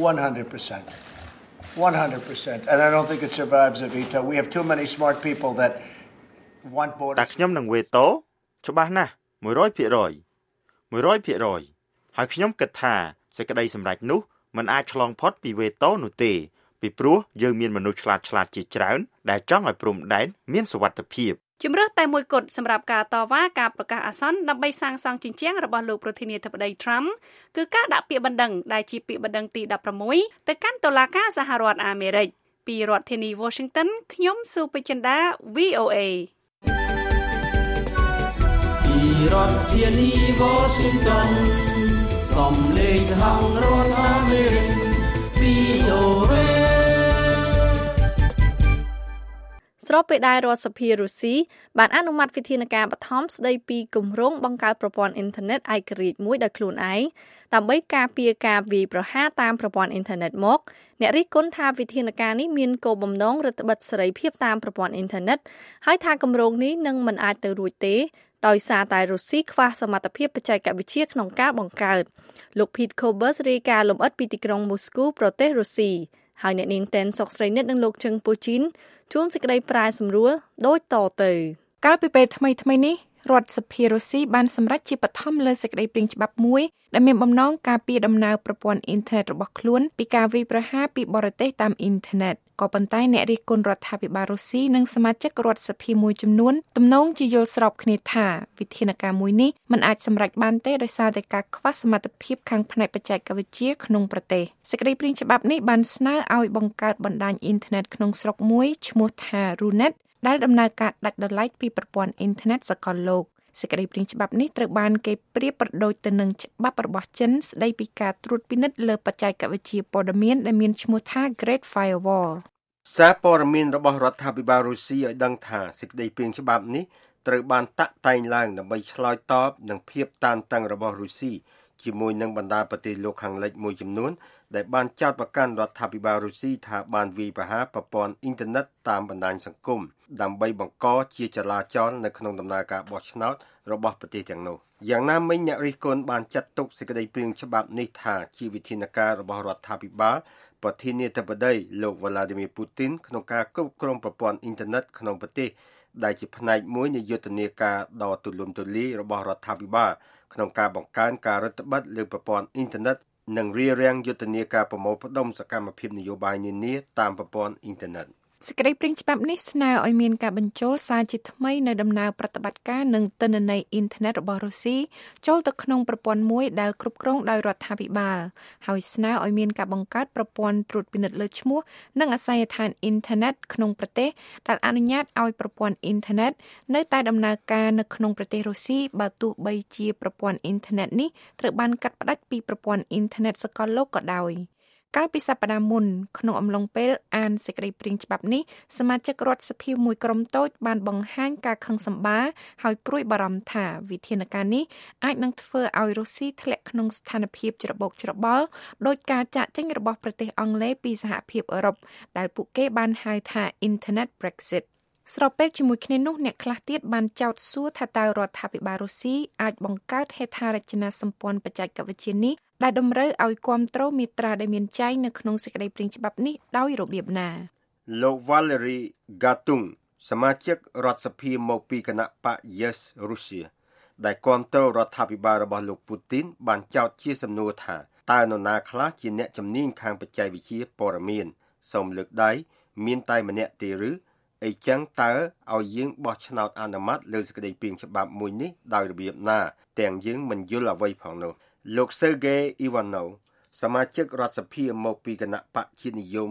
S25: 100%. 100%. And I don't think it survives a veto. We have too many smart people that want borders.
S7: តែខ្ញុំនឹងវេតូច្បាស់ណាស់ 100%. 100%. ហើយខ្ញុំគិតថាសេចក្តីសម្រេចនោះមិនអាចឆ្លងផុតពីវេតូនោះទេពីព្រោះយើងមានមនុស្សឆ្លាតជាច្រើនដែលចង់ឲ្យព្រំដែនមានសុវត្ថិភាព
S19: ជំរឿសតែមួយគត់សម្រាប់ការតវ៉ាការប្រកាសអាសន្នដើម្បីសាងសង់ជញ្ជាំងរបស់លោកប្រធានាធិបតី Trump គឺការដាក់ពាក្យបណ្ដឹងដែលជាពាក្យបណ្ដឹងទី16ទៅកាន់តុលាការសហរដ្ឋអាមេរិកពីរដ្ឋធានី Washington ខ្ញុំស៊ូពេជ្រចិន្តា VOA
S2: ពីរដ្ឋធានី Washington សំឡេងខាងរដ្ឋអាមេរិក VOA
S3: ស្របពេលដែលរដ្ឋសភារុស្ស៊ីបានអនុម័តវិធានការបឋមស្ដីពីគម្រោងបង្កើតប្រព័ន្ធអ៊ីនធឺណិតឯករាជ្យមួយដោយខ្លួនឯងដើម្បីការពារការវាយប្រហារតាមប្រព័ន្ធអ៊ីនធឺណិតមកអ្នករិះគន់ថាវិធានការនេះមានគោលបំណងរឹតបន្តឹងសេរីភាពតាមប្រព័ន្ធអ៊ីនធឺណិតហើយថាគម្រោងនេះនឹងមិនអាចទៅរួចទេដោយសារតែរុស្ស៊ីខ្វះសមត្ថភាពបច្ចេកវិទ្យាក្នុងការបង្កើតលោក Pete Kobus រាយការណ៍លម្អិតពីទីក្រុងមូស្គូប្រទេសរុស្ស៊ីហើយអ្នកនាងតែនសុកស្រីនិតនិងលោកជឹងពូជីនជួនសេចក្តីប្រែសម្រួលដូចតទៅ
S14: កាលពីពេលថ្មីនេះរដ្ឋសភារុស្ស៊ីបានសម្រេចជាបឋមលើសេចក្តីព្រាងច្បាប់មួយដែលមានបំណងការពារដំណើរប្រព័ន្ធអ៊ីនធឺណិតរបស់ខ្លួនពីការវាយប្រហារពីបរទេសតាមអ៊ីនធឺណិតក៏ប៉ុន្តែអ្នករិះគន់រដ្ឋាភិបាលរុស្ស៊ីនិងសមាជិករដ្ឋសភាមួយចំនួនទំនងជាយល់ស្របគ្នាថាវិធានការមួយនេះមិនអាចសម្រេចបានទេដោយសារតែការខ្វះសមត្ថភាពខាងផ្នែកបច្ចេកវិទ្យាក្នុងប្រទេសសេចក្តីព្រាងច្បាប់នេះបានស្នើឲ្យបង្កើតបណ្ដាញអ៊ីនធឺណិតក្នុងស្រុកមួយឈ្មោះថា RUNET ដែលដំណើរការដាច់ដោយឡែកពីប្រព័ន្ធអ៊ីនធឺណិតសកលលោកសេចក្តីព្រាងច្បាប់នេះត្រូវបានគេប្រៀបប្រដូចទៅនឹងច្បាប់របស់ចិនស្តីពីការត្រួតពិនិត្យលើបច្ចេកវិទ្យាព័ត៌មានដែលមានឈ្មោះថា Great Firewall
S1: សារព័ត៌មានរបស់រដ្ឋាភិបាលរុស្ស៊ីឲ្យដឹងថាសេចក្តីព្រាងច្បាប់នេះត្រូវបានតាក់តែងឡើងដើម្បីឆ្លើយតបនឹងភាពតានតឹងរបស់រុស្ស៊ីជាមួយនឹងបណ្ដាប្រទេសលោកខាងលិចមួយចំនួនដែលបានចោទប្រកាន់រដ្ឋាភិបាលរុស្ស៊ីថាបានវាយប្រហារប្រព័ន្ធអ៊ីនធឺណិតតាមបណ្ដាញសង្គមដើម្បីបង្កជាចលាចលនៅក្នុងដំណើរការបោះឆ្នោតរបស់ប្រទេសទាំងនោះយ៉ាងណាមិញអ្នករិះគន់បានចាត់ទុកសេចក្តីព្រាងច្បាប់នេះថាជាវិធានការរបស់រដ្ឋាភិបាលប្រធានាធិបតីលោក Vladimir Putin ក្នុងការគ្រប់គ្រងប្រព័ន្ធអ៊ីនធឺណិតក្នុងប្រទេសដែលជាផ្នែកមួយនៃយុទ្ធនាការដ៏ទូលំទូលាយរបស់រដ្ឋាភិបាលក្នុងការបង្កើនការរដ្ឋបិទលើប្រព័ន្ធអ៊ីនធឺណិតនិងរារាំងយុទ្ធនាការប្រមូលផ្ដុំសកម្មភាពនយោបាយនានាតាមប្រព័ន្ធអ៊ីនធឺណិត
S14: សេចក្តីព្រាងច្បាប់នេះស្នើឲ្យមានការបញ្ចូលសារជាថ្មីនៅដំណើរប្រតិបត្តិការនិងទិន្នន័យអ៊ីនធឺណិតរបស់រុស្ស៊ីចូលទៅក្នុងប្រព័ន្ធមួយដែលគ្រប់គ្រងដោយរដ្ឋាភិបាលហើយស្នើឲ្យមានការបង្កើតប្រព័ន្ធត្រួតពិនិត្យលើឈ្មោះនិងអាសយដ្ឋានអ៊ីនធឺណិតក្នុងប្រទេសដែលអនុញ្ញាតឲ្យប្រព័ន្ធអ៊ីនធឺណិតនៅតែដំណើរការនៅក្នុងប្រទេសរុស្ស៊ីបើទោះបីជាប្រព័ន្ធអ៊ីនធឺណិតនេះត្រូវបានកាត់ផ្តាច់ពីប្រព័ន្ធអ៊ីនធឺណិតសកលលោកក៏ដោយកាលពីសប្តាហ៍មុនក្នុងអំឡុងពេលអានសេចក្តីព្រាងច្បាប់នេះសមាជិករដ្ឋសភាមួយក្រុមតូចបានបង្ហាញការខឹងសម្បារហើយព្រួយបារម្ភថាវិធានការនេះអាចនឹងធ្វើឲ្យរុស្ស៊ីធ្លាក់ក្នុងស្ថានភាពច្របូកច្របល់ដោយការចាកចេញរបស់ប្រទេសអង់គ្លេសពីសហភាពអឺរ៉ុបដែលពួកគេបានហៅថា Internet Brexitស្របពេលជាមួយគ្នានោះអ្នកខ្លះទៀតបានចោទសួរថាតើរដ្ឋាភិបាលរុស្ស៊ីអាចបង្កើតហេដ្ឋារចនាសម្ព័ន្ធបច្ចេកវិទ្យានេះដែលតម្រូវឲ្យគ្រប់គ្រងមាត្រាដែលមានចែងនៅក្នុងសេចក្តីព្រាងច្បាប់នេះដោយរបៀបណា
S1: លោក Valery Gatung សមាជិករដ្ឋសភាមកពីគណៈបក Yes Russia ដែលគ្រប់គ្រងរដ្ឋាភិបាលរបស់លោកពូទីនបានចោទជាសំណួរថាតើនរណាខ្លះជាអ្នកជំនាញខាងបច្ចេកវិទ្យាព័ត៌មានសូមលើកដៃមានតែម្នាក់ទេឬអីចឹងតើឲ្យយើងបោះឆ្នោតអនុម័តលើសេចក្តីព្រាងច្បាប់មួយនេះដោយរបៀបណាទាំងយើងមិនយល់អ្វីផងនោះលោក Sergei Ivanov សមាជិករដ្ឋសភាមកពីគណៈបកជាតិនិយម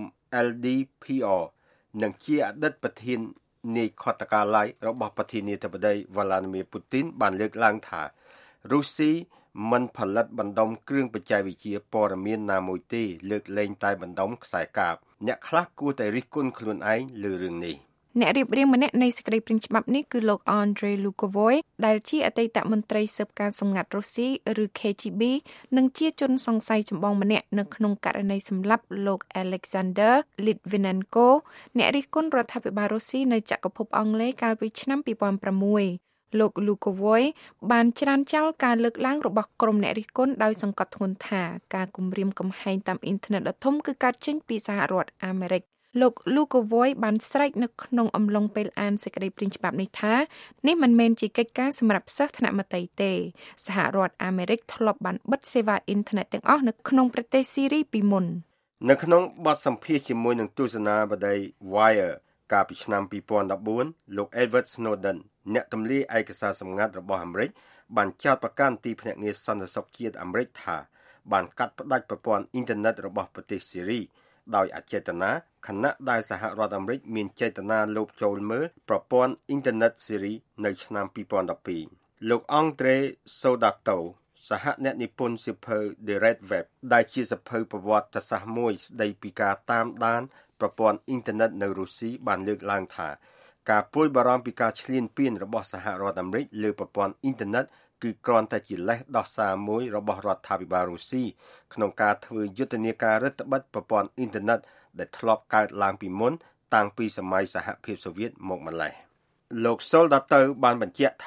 S1: LDPR និងជាអតីតប្រធាននាយរដ្ឋកាល័យរបស់ប្រធានាធិបតី Vladimir Putin បានលើកឡើងថារុស្ស៊ីមិនផលិតបណ្ដុំគ្រឿងបច្ចេកវិទ្យាព័ត៌មានណាមួយទេលើកលែងតែបណ្ដុំខ្សែកាបអ្នកខ្លះគួរតែរិះគន់ខ្លួនឯងលើរឿងនេះ
S14: អ្នករៀបរៀងម្នាក់នៃសេចក្តីព្រាងច្បាប់នេះគឺលោក Andrei Lukovoy ដែលជាអតីតមន្ត្រីស៊ើបការសម្ងាត់រុស្ស៊ីឬ KGB និងជាជនសង្ស័យចម្បងម្នាក់នៅក្នុងករណីសម្លាប់លោក Alexander Litvinenko អ្នករិះគន់រដ្ឋាភិបាលរុស្ស៊ីនៅចក្រភពអង់គ្លេសកាលពីឆ្នាំ2006លោក Lukovoy បានច្រានចោលការលើកឡើងរបស់ក្រុមអ្នករិះគន់ដោយសង្កត់ធ្ងន់ថាការគំរាមកំហែងតាមអ៊ីនធឺណិតដ៏ធំគឺកើតចេញពីសហរដ្ឋអាមេរិកលោក Lukovoy បានស្រែកនៅក្នុងអំឡុងពេលអានសេចក្តីព្រាងច្បាប់នេះថានេះមិនមែនជាកិច្ចការសម្រាប់សិស្សថ្នាក់មត្តេយ្យទេសហរដ្ឋអាមេរិកធ្លាប់បានបិទសេវាអ៊ីនធឺណិតទាំងអស់នៅក្នុងប្រទេសស៊ីរីពីមុន
S1: នៅក្នុងបទសម្ភាសន៍ជាមួយនឹងទស្សនាបតី Wire កាលពីឆ្នាំ2014លោក Edward Snowden អ្នកទម្លាយឯកសារសម្ងាត់របស់អាមេរិកបានចោទប្រកាន់ទីភ្នាក់ងារសន្តិសុខជាតិអាមេរិកថាបានកាត់ផ្តាច់ប្រព័ន្ធអ៊ីនធឺណិតរបស់ប្រទេសស៊ីរីដោយអចេតនាខណៈដែលសហរដ្ឋអាមេរិកមានចេតនាលបចូលមើលប្រព័ន្ធអ៊ីនធឺណិតស៊ីរីនៅឆ្នាំ2012លោក Andrei Soldato សហអ្នកនិពន្ធសៀវភៅ The Red Web ដែលជាសៀវភៅប្រវត្តិសាស្ត្រមួយស្ដីពីការតាមដានប្រព័ន្ធអ៊ីនធឺណិតនៅរុស្ស៊ីបានលើកឡើងថាការព្រួយបារម្ភពីការឈ្លានពានរបស់សហរដ្ឋអាមេរិកលើប្រព័ន្ធអ៊ីនធឺណិតគឺគ្រាន់តែជាលេសដោះសារមួយរបស់រដ្ឋាភិបាលរុស្ស៊ីក្នុងការធ្វើយុទ្ធនាការរដ្ឋបិទប្រព័ន្ធអ៊ីនធឺណិតដែលធ្លាប់កើតឡើងពីមុនតាំងពីសម័យសហភាពសូវៀតមកម្ល៉េះលោក Soldato បានបញ្ជាក់ថា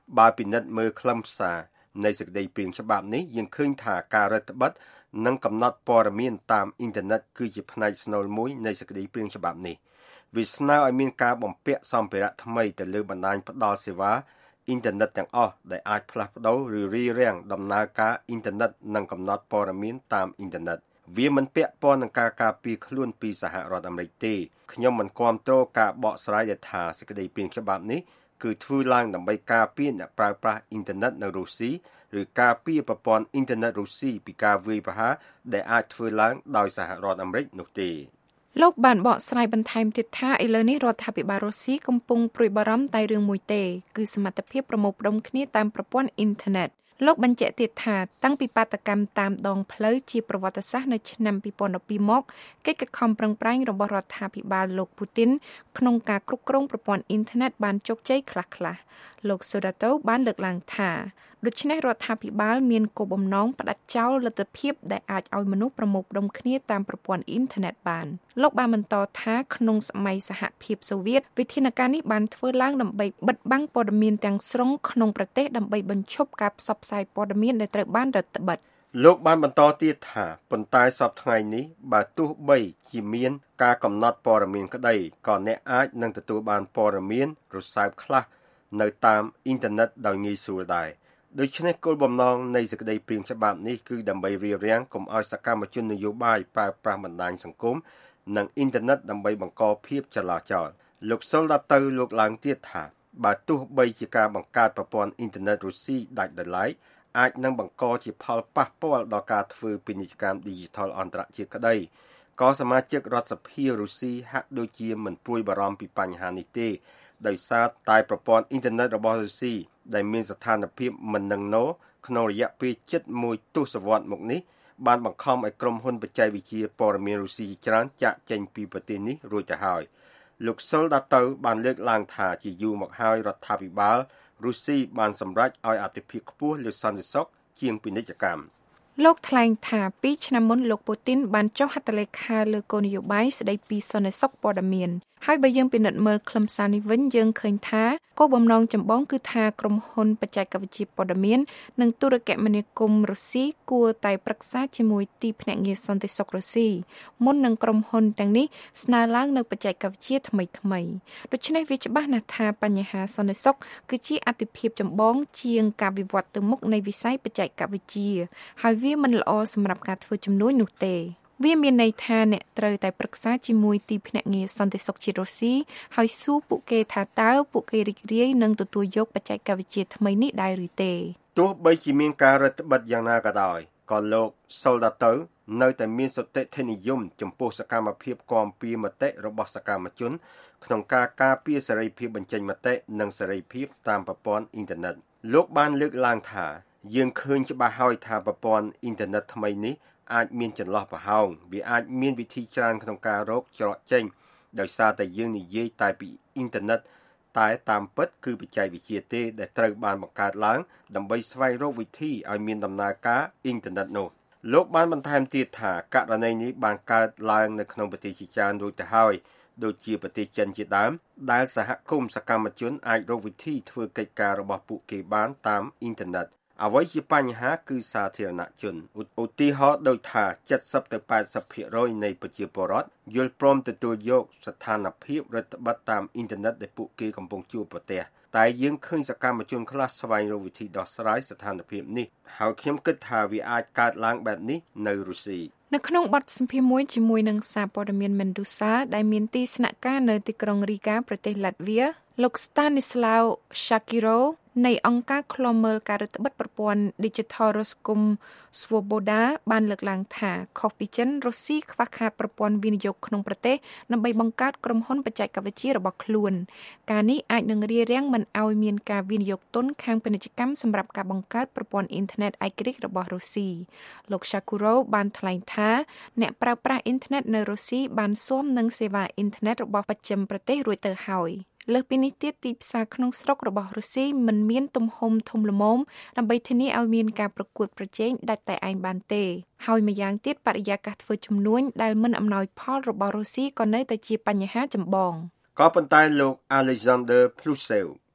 S1: បើពិនិត្យមើលខ្លឹមសារនៃសេចក្តីព្រាងច្បាប់នេះយើងឃើញថាការរដ្ឋបិទនិងកំណត់ព័ត៌មានតាមអ៊ីនធឺណិតគឺជាផ្នែកស្នូលមួយនៃសេចក្តីព្រាងច្បាប់នេះវាស្នើឲ្យមានការបំពាក់សម្ភារៈថ្មីទៅលើបណ្ដាញផ្ដល់សេវាអ៊ីនធឺណិតទាំងអស់ដែលអាចផ្លាស់ប្ដូរឬរារាំងដំណើរការអ៊ីនធឺណិតនិងកំណត់ព័ត៌មានតាមអ៊ីនធឺណិតវាមិនពាក់ព័ន្ធនឹងការការពារខ្លួនពីសហរដ្ឋអាមេរិកទេខ្ញុំមិនគាំទ្រការបកស្រាយថាសេចក្តីព្រាងច្បាប់នេះគឺធ្វើឡើងដើម្បីការពារអ្នកប្រើប្រាស់អ៊ីនធឺណិតនៅរុស្ស៊ីឬការពារប្រព័ន្ធអ៊ីនធឺណិតរុស្ស៊ីពីការវាយប្រហារដែលអាចធ្វើឡើងដោយសហរដ្ឋអាមេរិកនោះទេ
S14: លោកបានបកស្រាយបន្ថែមទៀតថាឥឡូវនេះរដ្ឋាភិបាលរុស្ស៊ីកំពុងព្រួយបារម្ភតែរឿងមួយទេគឺសមត្ថភាពប្រមូលផ្ដុំគ្នាតាមប្រព័ន្ធអ៊ីនធឺណិតលោកបញ្ជាក់ទៀតថាតាំងពីបាតកម្មតាមដងផ្លូវជាប្រវត្តិសាស្ត្រនៅឆ្នាំ2012មកកិច្ចខិតខំប្រឹងប្រែងរបស់រដ្ឋាភិបាលលោកពូទីនក្នុងការគ្រប់គ្រងប្រព័ន្ធអ៊ីនធឺណិតបានជោគជ័យខ្លះៗលោកសូដាតូបានលើកឡើងថាដូច្នេះរដ្ឋាភិបាលមានគោលបំណងផ្តាច់ចោលលទ្ធភាពដែលអាចឲ្យមនុស្សប្រមូលផ្ដុំគ្នាតាមប្រព័ន្ធអ៊ីនធឺណិតបានលោកបានបន្តថាក្នុងសម័យសហភាពសូវៀតវិធានការនេះបានធ្វើឡើងដើម្បីបិទបាំងព័ត៌មានទាំងស្រុងក្នុងប្រទេសដើម្បីបញ្ឈប់ការផ្សព្វផ្សាយព័ត៌មានដែលត្រូវបានរដ្ឋបិទ
S1: លោកបានបន្តទៀតថាប៉ុន្តែសប្តាហ៍ថ្ងៃនេះបើទោះបីជាមានការកំណត់ព័ត៌មានក្តីក៏អ្នកអាចនឹងទទួលបានព័ត៌មានរសើបខ្លះនៅតាមអ៊ីនធឺណិតដោយងាយស្រួលដែរដូច្នេះគោលបំណងនៃសេចក្តីព្រាងច្បាប់នេះគឺដើម្បីរារាំងកុំឲ្យសកម្មជននយោបាយប្រើប្រាស់បណ្ដាញសង្គមនិងអ៊ីនធឺណិតដើម្បីបង្កភាពចលាចលលោកសុលដល់ទៅលោកឡើងទៀតថាបើទោះបីជាការបង្កើតប្រព័ន្ធអ៊ីនធឺណិតរុស្ស៊ីដាច់ដោយឡែកអាចនឹងបង្កជាផលប៉ះពាល់ដល់ការធ្វើពាណិជ្ជកម្មឌីជីថលអន្តរជាតិក្តីក៏សមាជិករដ្ឋសភារុស្ស៊ីហាក់ដូចជាមិនព្រួយបារម្ភពីបញ្ហានេះទេដោយសារតែប្រព័ន្ធអ៊ីនធឺណិតរបស់រុស្ស៊ីដែលមានស្ថានភាពមិននឹងណូក្នុងរយៈពេលជិត1ទសវត្សរ៍មកនេះបានបង្ខំឲ្យក្រុមហ៊ុនបច្ចេកវិទ្យាព័ត៌មានរុស្ស៊ីច្រើនចាក់ចេញពីប្រទេសនេះរួចទៅហើយលោកសុលដល់ទៅបានលើកឡើងថាជាយូរមកហើយរដ្ឋាភិបាលរុស្ស៊ីបានសម្រេចឲ្យអធិភាពខ្ពស់លើសន្តិសុខជាងពាណិជ្ជកម្ម
S14: លោកថ្លែងថា2ឆ្នាំមុនលោកពូទីនបានចុះហត្ថលេខាលើគោលនយោបាយស្តីពីសន្តិសុខព័ត៌មានហើយបើយើងពិនិត្យមើលខ្លឹមសារនេះវិញយើងឃើញថាគោលបំណងចម្បងគឺថាក្រុមហ៊ុនបច្ចេកវិទ្យាព័ត៌មាននិងទូរគមនាគមន៍រុស្ស៊ីគួរតែប្រឹក្សាជាមួយទីភ្នាក់ងារសន្តិសុខរុស្ស៊ីមុននឹងក្រុមហ៊ុនទាំងនេះស្នើឡើងនៅបច្ចេកវិទ្យាថ្មីៗដូច្នេះវាច្បាស់ណាស់ថាបញ្ហាសន្តិសុខគឺជាអាទិភាពចម្បងជាងការវិវត្តទៅមុខនៃវិស័យបច្ចេកវិទ្យាហើយវាមិនល្អសម្រាប់ការធ្វើជំនួញនោះទេវាមានន័យថាអ្នកត្រូវតែប្រឹក្សាជាមួយទីភ្នាក់ងារសន្តិសុខជាតិរុស្ស៊ីហើយសួរពួកគេថាតើពួកគេរីករាយនឹងទទួលយកបច្ចេកវិទ្យាថ្មីនេះដែរឬទេ
S1: ទោះបីជាមានការរដ្ឋបិទយ៉ាងណាក៏ដោយក៏លោកសុលដល់ទៅនៅតែមានសតិធិនិយមចំពោះសកម្មភាពគាំពារមតិរបស់សកម្មជនក្នុងការការពារសេរីភាពបញ្ចេញមតិនិងសេរីភាពតាមប្រព័ន្ធអ៊ីនធឺណិតលោកបានលើកឡើងថាយើងឃើញច្បាស់ហើយថាប្រព័ន្ធអ៊ីនធឺណិតថ្មីនេះអាចមានចន្លោះប្រហោងវាអាចមានវិធីច្រើនក្នុងការរកច្រកចេញដោយសារតែយើងនិយាយតែពីអ៊ីនធឺណិតតែតាមពិតគឺបច្ចេកវិទ្យាទេដែលត្រូវបានបង្កើតឡើងដើម្បីស្វែងរកវិធីឲ្យមានដំណើរការអ៊ីនធឺណិតនោះលោកបានបន្ថែមទៀតថាករណីនេះបានកើតឡើងនៅក្នុងប្រទេសជាច្រើនរួចទៅហើយដូចជាប្រទេសចិនជាដើមដែលសហគមន៍សកម្មជនអាចរកវិធីធ្វើកិច្ចការរបស់ពួកគេបានតាមអ៊ីនធឺណិតអ្វីជាបញ្ហាគឺសាធារណជនឧទាហរណ៍ដូចថា 70 ទៅ 80% នៃប្រជាពលរដ្ឋយល់ព្រមទទួលយកស្ថានភាពរដ្ឋបတ်តាមអ៊ីនធឺណិតដែលពួកគេកំពុងជួបប្រទះតែយើងឃើញសកម្មជនខ្លះស្វែងរកវិធីដោះស្រាយស្ថានភាពនេះហើយខ្ញុំគិតថាវាអាចកើតឡើងបែបនេះនៅរុស្ស៊ី
S14: នៅក្នុងបទសម្ភាសន៍មួយជាមួយនឹងសារព័ត៌មាន Medusa ដែលមានទីស្នាក់ការនៅទីក្រុង Riga ប្រទេស Latvia លោក Stanislav Shakiro នៃអង្គការឃ្លាំមើលការរដ្ឋបិទប្រព័ន្ធ Digital Roscom Svoboda បានលើកឡើងថាខុសពីចិនរុស្ស៊ីខ្វះខាតប្រព័ន្ធវិនិយោគក្នុងប្រទេសដើម្បីបង្កើតក្រុមហ៊ុនបច្ចេកវិទ្យារបស់ខ្លួនការនេះអាចនឹងរារាំងមិនឲ្យមានការវិនិយោគទុនខាងពាណិជ្ជកម្មសម្រាប់ការបង្កើតប្រព័ន្ធអ៊ីនធឺណិតឯករាជ្យរបស់រុស្ស៊ីលោក Shakuro បានថ្លែងថាអ្នកប្រើប្រាស់អ៊ីនធឺណិតនៅរុស្ស៊ីបានស៊ាំនឹងសេវាអ៊ីនធឺណិតរបស់បច្ចឹមប្រទេសរួចទៅហើយលើសពីនេះទៀតទីផ្សារក្នុងស្រុករបស់រុស្ស៊ីមិនមានទំហំធំល្មមដើម្បីធានាឲ្យមានការប្រកួតប្រជែងដាច់តែឯងបានទេហើយម្យ៉ាងទៀតបរិយាកាសធ្វើជំនួញដែលមិនអំណោយផលរបស់រុស្ស៊ីក៏នៅតែជាបញ្ហាចម្បង
S1: ក៏ប៉ុន្តែលោក Alexander Plussev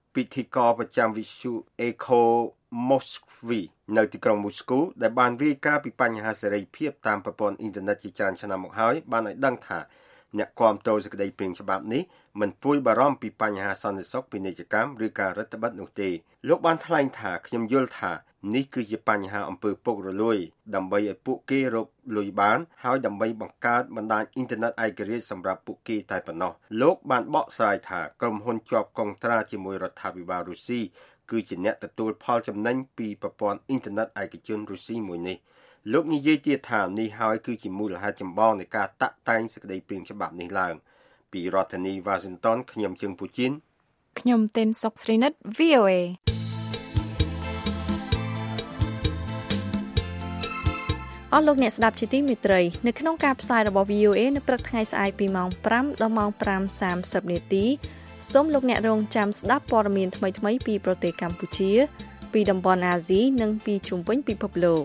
S1: ពិធីករប្រចាំវិទ្យុ Echo Moskvi នៅទីក្រុងមូស្គូដែលបានរាយការណ៍ពីបញ្ហាសេរីភាពតាមប្រព័ន្ធអ៊ីនធឺណិតជាច្រើនឆ្នាំមកហើយបានឲ្យដឹងថាអ្នកគាំទ្រសេចក្តីព្រាងច្បាប់នេះមិនព្រួយបារម្ភពីបញ្ហាសន្តិសុខពាណិជ្ជកម្មឬការរដ្ឋបិទនោះទេលោកបានថ្លែងថាខ្ញុំយល់ថានេះគឺជាបញ្ហាអំពើពុករលួយដើម្បីឲ្យពួកគេរកលុយបានហើយដើម្បីបង្កើតបណ្ដាញអ៊ីនធឺណិតឯករាជ្យសម្រាប់ពួកគេតែប៉ុណ្ណោះលោកបានបកស្រាយថាក្រុមហ៊ុនជាប់កងត្រាជាមួយរដ្ឋាភិបាលរុស្ស៊ីគឺជាអ្នកទទួលផលចំណេញពីប្រព័ន្ធអ៊ីនធឺណិតឯកជនរុស្ស៊ីមួយនេះលោកនិយាយទៀតថានេះហើយគឺជាមូលហេតុចម្បងនៃការតាក់តែងសេចក្តីព្រាងច្បាប់នេះឡើងពីរដ្ឋធានី Washington ខ្ញុំជើងពូជីន
S14: ខ្ញុំទេនសុកស្រីនិត VOAអស់លោកអ្នកស្ដាប់ជាទីមេត្រីនៅក្នុងការផ្សាយរបស់ VOA នៅព្រឹកថ្ងៃស្អែកពីម៉ោង 5 ដល់ម៉ោង 5:30 នាទីសូមលោកអ្នករងចាំស្ដាប់ព័ត៌មានថ្មីៗពីប្រទេសកម្ពុជាពីតំបន់អាស៊ីនិងពីជុំវិញពិភពលោក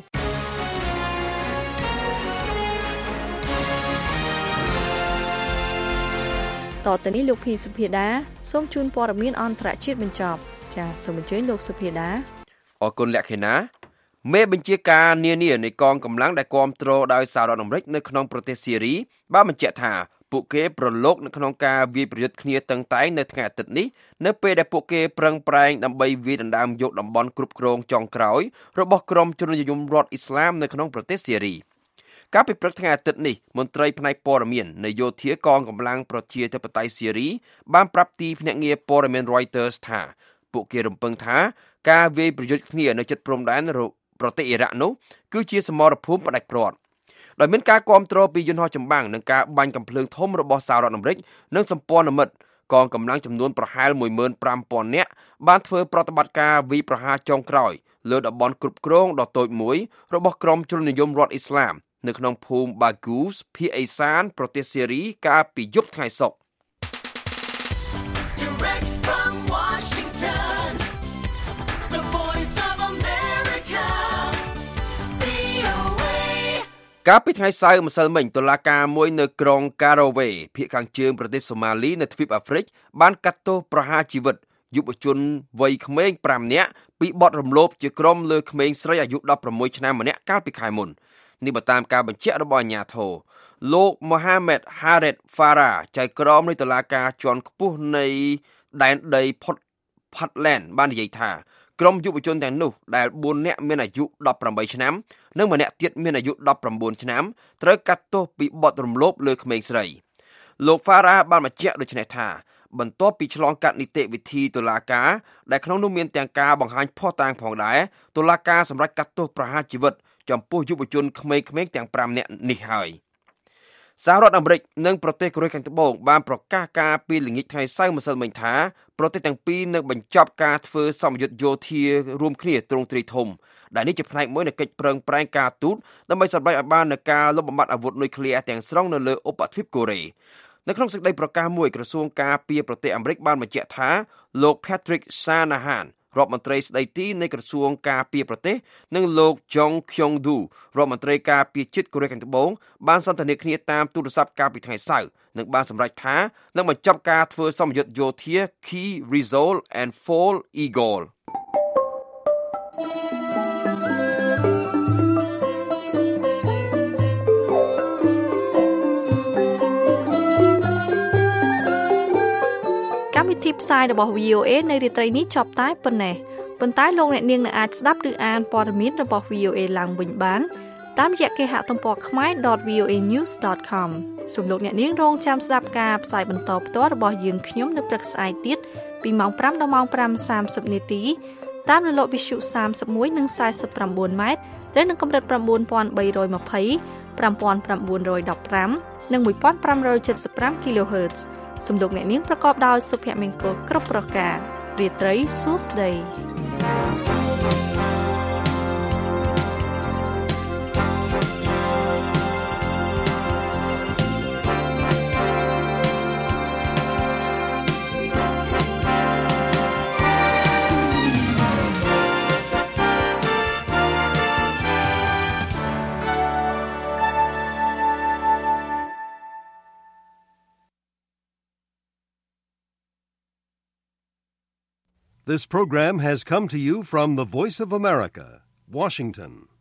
S14: តទៅនេះលោកភីសុភាដាសូមជូនព័ត៌មានអន្តរជាតិបញ្ចប់ចាសសូមអញ្ជើញលោកសុភាដា
S4: អរគុណលក្ខិណាមេបញ្ជាការនានានៃកងកម្លាំងដែលគាំទ្រដោយសហរដ្ឋអាមេរិកនៅក្នុងប្រទេសស៊ីរីបានបញ្ជាក់ថាពួកគេប្រឡូកនៅក្នុងការវាយប្រយុទ្ធគ្នាតឹងតែងនៅថ្ងៃអាទិត្យនេះនៅពេលដែលពួកគេប្រឹងប្រែងដើម្បីវាយដណ្ដើមយកតំបន់គ្រប់គ្រងចុងក្រោយរបស់ក្រុមជននិយមរដ្ឋអ៊ីស្លាមនៅក្នុងប្រទេសស៊ីរីកាលពីព្រឹកថ្ងៃអាទិត្យនេះមន្ត្រីផ្នែកព័ត៌មាននៃយោធាកងកម្លាំងប្រជាធិបតេយ្យស៊ីរីបានប្រាប់ទីភ្នាក់ងារព័ត៌មាន Reuters ថាពួកគេរំពឹងថាការវាយប្រយុទ្ធគ្នានៅជិតព្រំដែនប្រទេសអ៊ីរ៉ាក់នោះគឺជាសមរភូមិផ្ដាច់ព្រាត់ដោយមានការគាំទ្រពីយន្តហោះចម្បាំងនិងការបាញ់កាំភ្លើងធំរបស់សហរដ្ឋអាមេរិកនិងសម្ព័ន្ធមិត្តកងកម្លាំងចំនួនប្រហែល 15,000 នាក់បានធ្វើប្រតិបត្តិការវាយប្រហារចុងក្រោយលើតំបន់គ្រប់គ្រងដ៏តូចមួយរបស់ក្រុមជននិយមរដ្ឋអ៊ីស្លាមនៅក្នុងភូមិ Baghuz ភាគឦសានប្រទេសស៊ីរីកាលពីយប់ថ្ងៃសុក្រកាលពីថ្ងៃសៅរ៍ម្សិលមិញតុលាការមួយនៅក្រុង Garowe ភាគខាងជើងប្រទេសសូម៉ាលីនៅទ្វីបអាហ្វ្រិកបានកាត់ទោសប្រហារជីវិតយុវជនវ័យក្មេង5នាក់ពីបទរំលោភជាក្រុមលើក្មេងស្រីអាយុ16ឆ្នាំម្នាក់កាលពីខែមុននេះបើតាមការបញ្ជាក់របស់អាជ្ញាធរលោក Mohammed Hared Farah ចៅក្រមនៃតុលាការជាន់ខ្ពស់នៃដែនដី Portland បាននិយាយថាក្រុមយុវជនទាំងនោះដែល4នាក់មានអាយុ18ឆ្នាំនិងម្នាក់ទៀតមានអាយុ19ឆ្នាំត្រូវកាត់ទោសពីបទរំលោភលើក្មេងស្រីលោក Farah បានបញ្ជាក់ដូចនេះថាបន្ទាប់ពីឆ្លងកាត់នីតិវិធីតុលាការដែលក្នុងនោះមានទាំងការបង្ហាញភស្តុតាងផងដែរតុលាការសម្រេចកាត់ទោសប្រហារជីវិតចំពោះយុវជនក្មេងៗទាំង5នាក់នេះហើយសហរដ្ឋអាមេរិកនិងប្រទេសកូរ៉េខាងត្បូងបានប្រកាសការពីល្ងាចថ្ងៃសៅរ៍ម្សិលមិញថាប្រទេសទាំងពីរនឹងបញ្ចប់ការធ្វើសម្ពយុទ្ធយោធារួមគ្នាទ្រង់ទ្រាយធំដែលនេះជាផ្នែកមួយនៃកិច្ចប្រឹងប្រែងការទូតដើម្បីសម្រេចឲ្យបាននូវការលុបបំបាត់អាវុធនុយក្លេអ៊ែរទាំងស្រុងនៅលើឧបទ្វីបកូរ៉េនៅក្នុងសេចក្តីប្រកាសមួយក្រសួងការពារប្រទេសអាមេរិកបានបញ្ជាក់ថាលោក Patrick Shanahan រដ្ឋមន្ត្រីស្ដីទីនៃក្រសួងការពារប្រទេសនិងលោក Jong Kyung-do រដ្ឋមន្ត្រីការពារជាតិកូរ៉េខាងត្បូងបានសន្ទនាគ្នាតាមទូរស័ព្ទកាលពីថ្ងៃសៅរ៍និងបានសម្រេចថានឹងបញ្ចប់ការធ្វើសម្ពយុទ្ធយោធា Key Resolve and Fall Eagle
S3: កម្មវិធីផ្សាយរបស់ VOA នៅរាត្រីនេះចប់តែប៉ុណ្ណេះប៉ុន្តែលោកអ្នកនាងនឹងអាចស្ដាប់ឬអានព័ត៌មានរបស់ VOA ឡើងវិញបានតាមរយៈគេហទំព័រ khmer.voanews.com សូមលោកអ្នកនាងរងចាំស្ដាប់ការផ្សាយបន្តផ្ទាល់របស់យើងខ្ញុំនៅព្រឹកស្អែកទៀតពីម៉ោង 5 ដល់ម៉ោង 5:30 នាទីតាមរលកវិទ្យុ31និង49ម៉ែត្រត្រូវនឹងកម្រិត 9320 5915 និង 1575 kHz សំលោកអ្នកនាងប្រកបដោយសុភមង្គលគ្រប់ប្រការរាត្រីសួស្តី
S6: This program has come to you from the Voice of America, Washington.